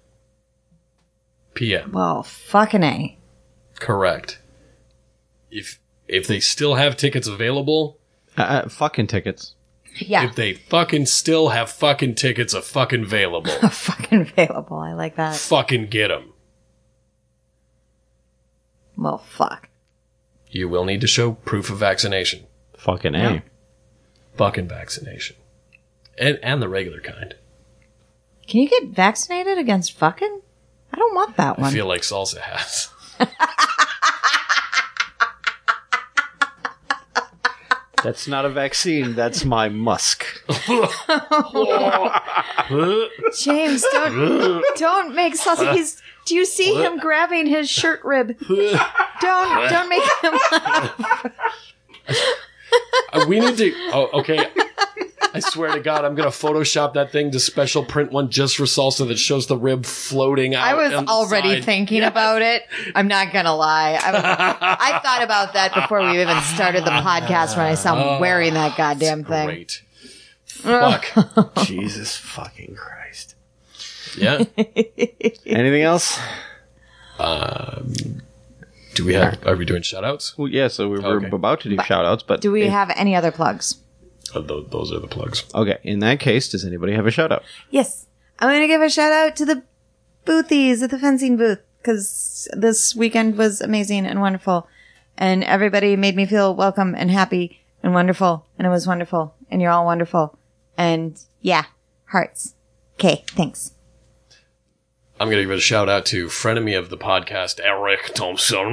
P M. Well, fucking A. Correct. If if they still have tickets available, Uh, uh, fucking tickets. Yeah. if they fucking still have fucking tickets a fucking available, fucking available. I like that. fucking get them. Well, fuck. You will need to show proof of vaccination. Fucking A. Yeah. Fucking vaccination. And and the regular kind. Can you get vaccinated against fucking? I don't want that I one. feel like Salsa has. That's not a vaccine. That's my musk. James, don't don't make sausage. He's. Do you see him grabbing his shirt rib? Don't don't make him laugh. Uh, we need to. Oh, okay. I swear to God, I'm gonna Photoshop that thing to special print one just for Salsa that shows the rib floating out. I was on the already side. thinking about it. I'm not gonna lie. I, was, I thought about that before we even started the podcast when I saw him wearing that goddamn thing. Great. Fuck. Jesus fucking Christ. Yeah. Anything else? Um, do we have? Are we doing shout-outs? Well, yeah, so we were Okay. about to do shout outs, but. Do we if- have any other plugs? Oh, th- those are the plugs. Okay, in that case, does anybody have a shout out? Yes. I'm going to give a shout out to the boothies at the fencing booth because this weekend was amazing and wonderful. And everybody made me feel welcome and happy and wonderful. And it was wonderful. And you're all wonderful. And yeah, hearts. Okay, thanks. I'm gonna give a shout out to frenemy of the podcast, Eric Thompson.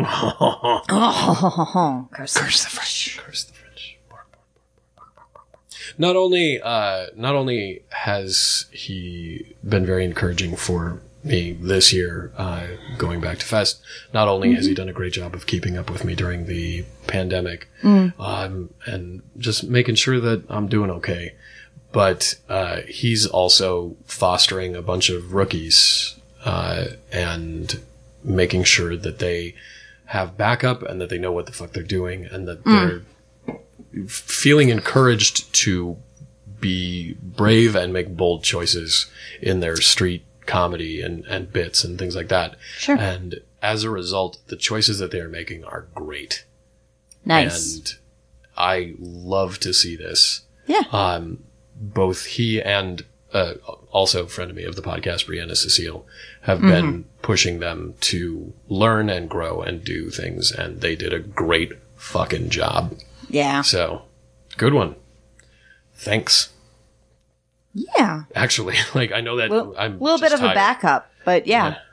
Oh, curse, curse the French. Curse the French. Bark, bark, bark, bark, bark, bark. Not only, uh, not only has he been very encouraging for me this year, uh, going back to Fest, not only mm-hmm. has he done a great job of keeping up with me during the pandemic, mm. um, and just making sure that I'm doing okay, but, uh, he's also fostering a bunch of rookies, uh, and making sure that they have backup and that they know what the fuck they're doing and that mm. they're feeling encouraged to be brave and make bold choices in their street comedy and, and bits and things like that. Sure. And as a result, the choices that they are making are great. Nice. And I love to see this. Yeah. Um, both he and uh, also a friend of me of the podcast, Brianna Cecile, have mm-hmm. been pushing them to learn and grow and do things, and they did a great fucking job. Yeah. So, good one. Thanks. Yeah. Actually, like, I know that L- I'm a little bit of tired. a backup, but yeah. yeah.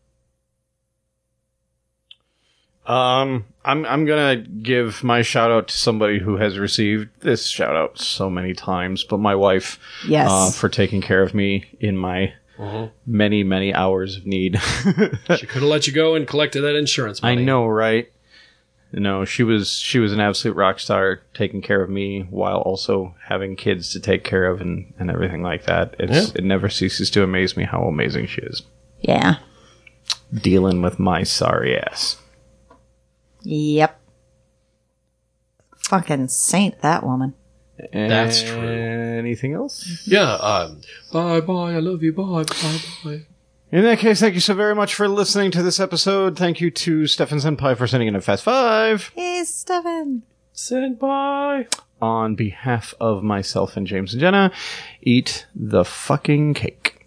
Um, I'm I'm gonna give my shout out to somebody who has received this shout out so many times, but my wife, yes, uh, for taking care of me in my uh-huh. many many hours of need. She could have let you go and collected that insurance money. I know, right? No, she was she was an absolute rock star, taking care of me while also having kids to take care of and, and everything like that. It's Yeah. It never ceases to amaze me how amazing she is. Yeah. Dealing with my sorry ass. Yep. Fucking saint, that woman. That's true. Anything else? Yeah. Um, bye bye. I love you. Bye bye bye. In that case, thank you so very much for listening to this episode. Thank you to Stefan Senpai for sending in a Fast Five. Hey, Stefan. Senpai. On behalf of myself and James and Jenna, eat the fucking cake.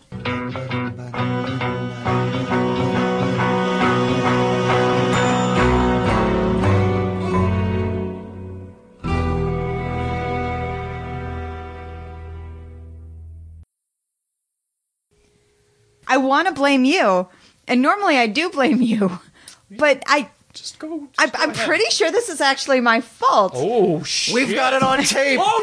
I want to blame you, and normally I do blame you, but I Just go. Just I, go I'm ahead. pretty sure this is actually my fault. Oh shit! We've got it on tape. Oh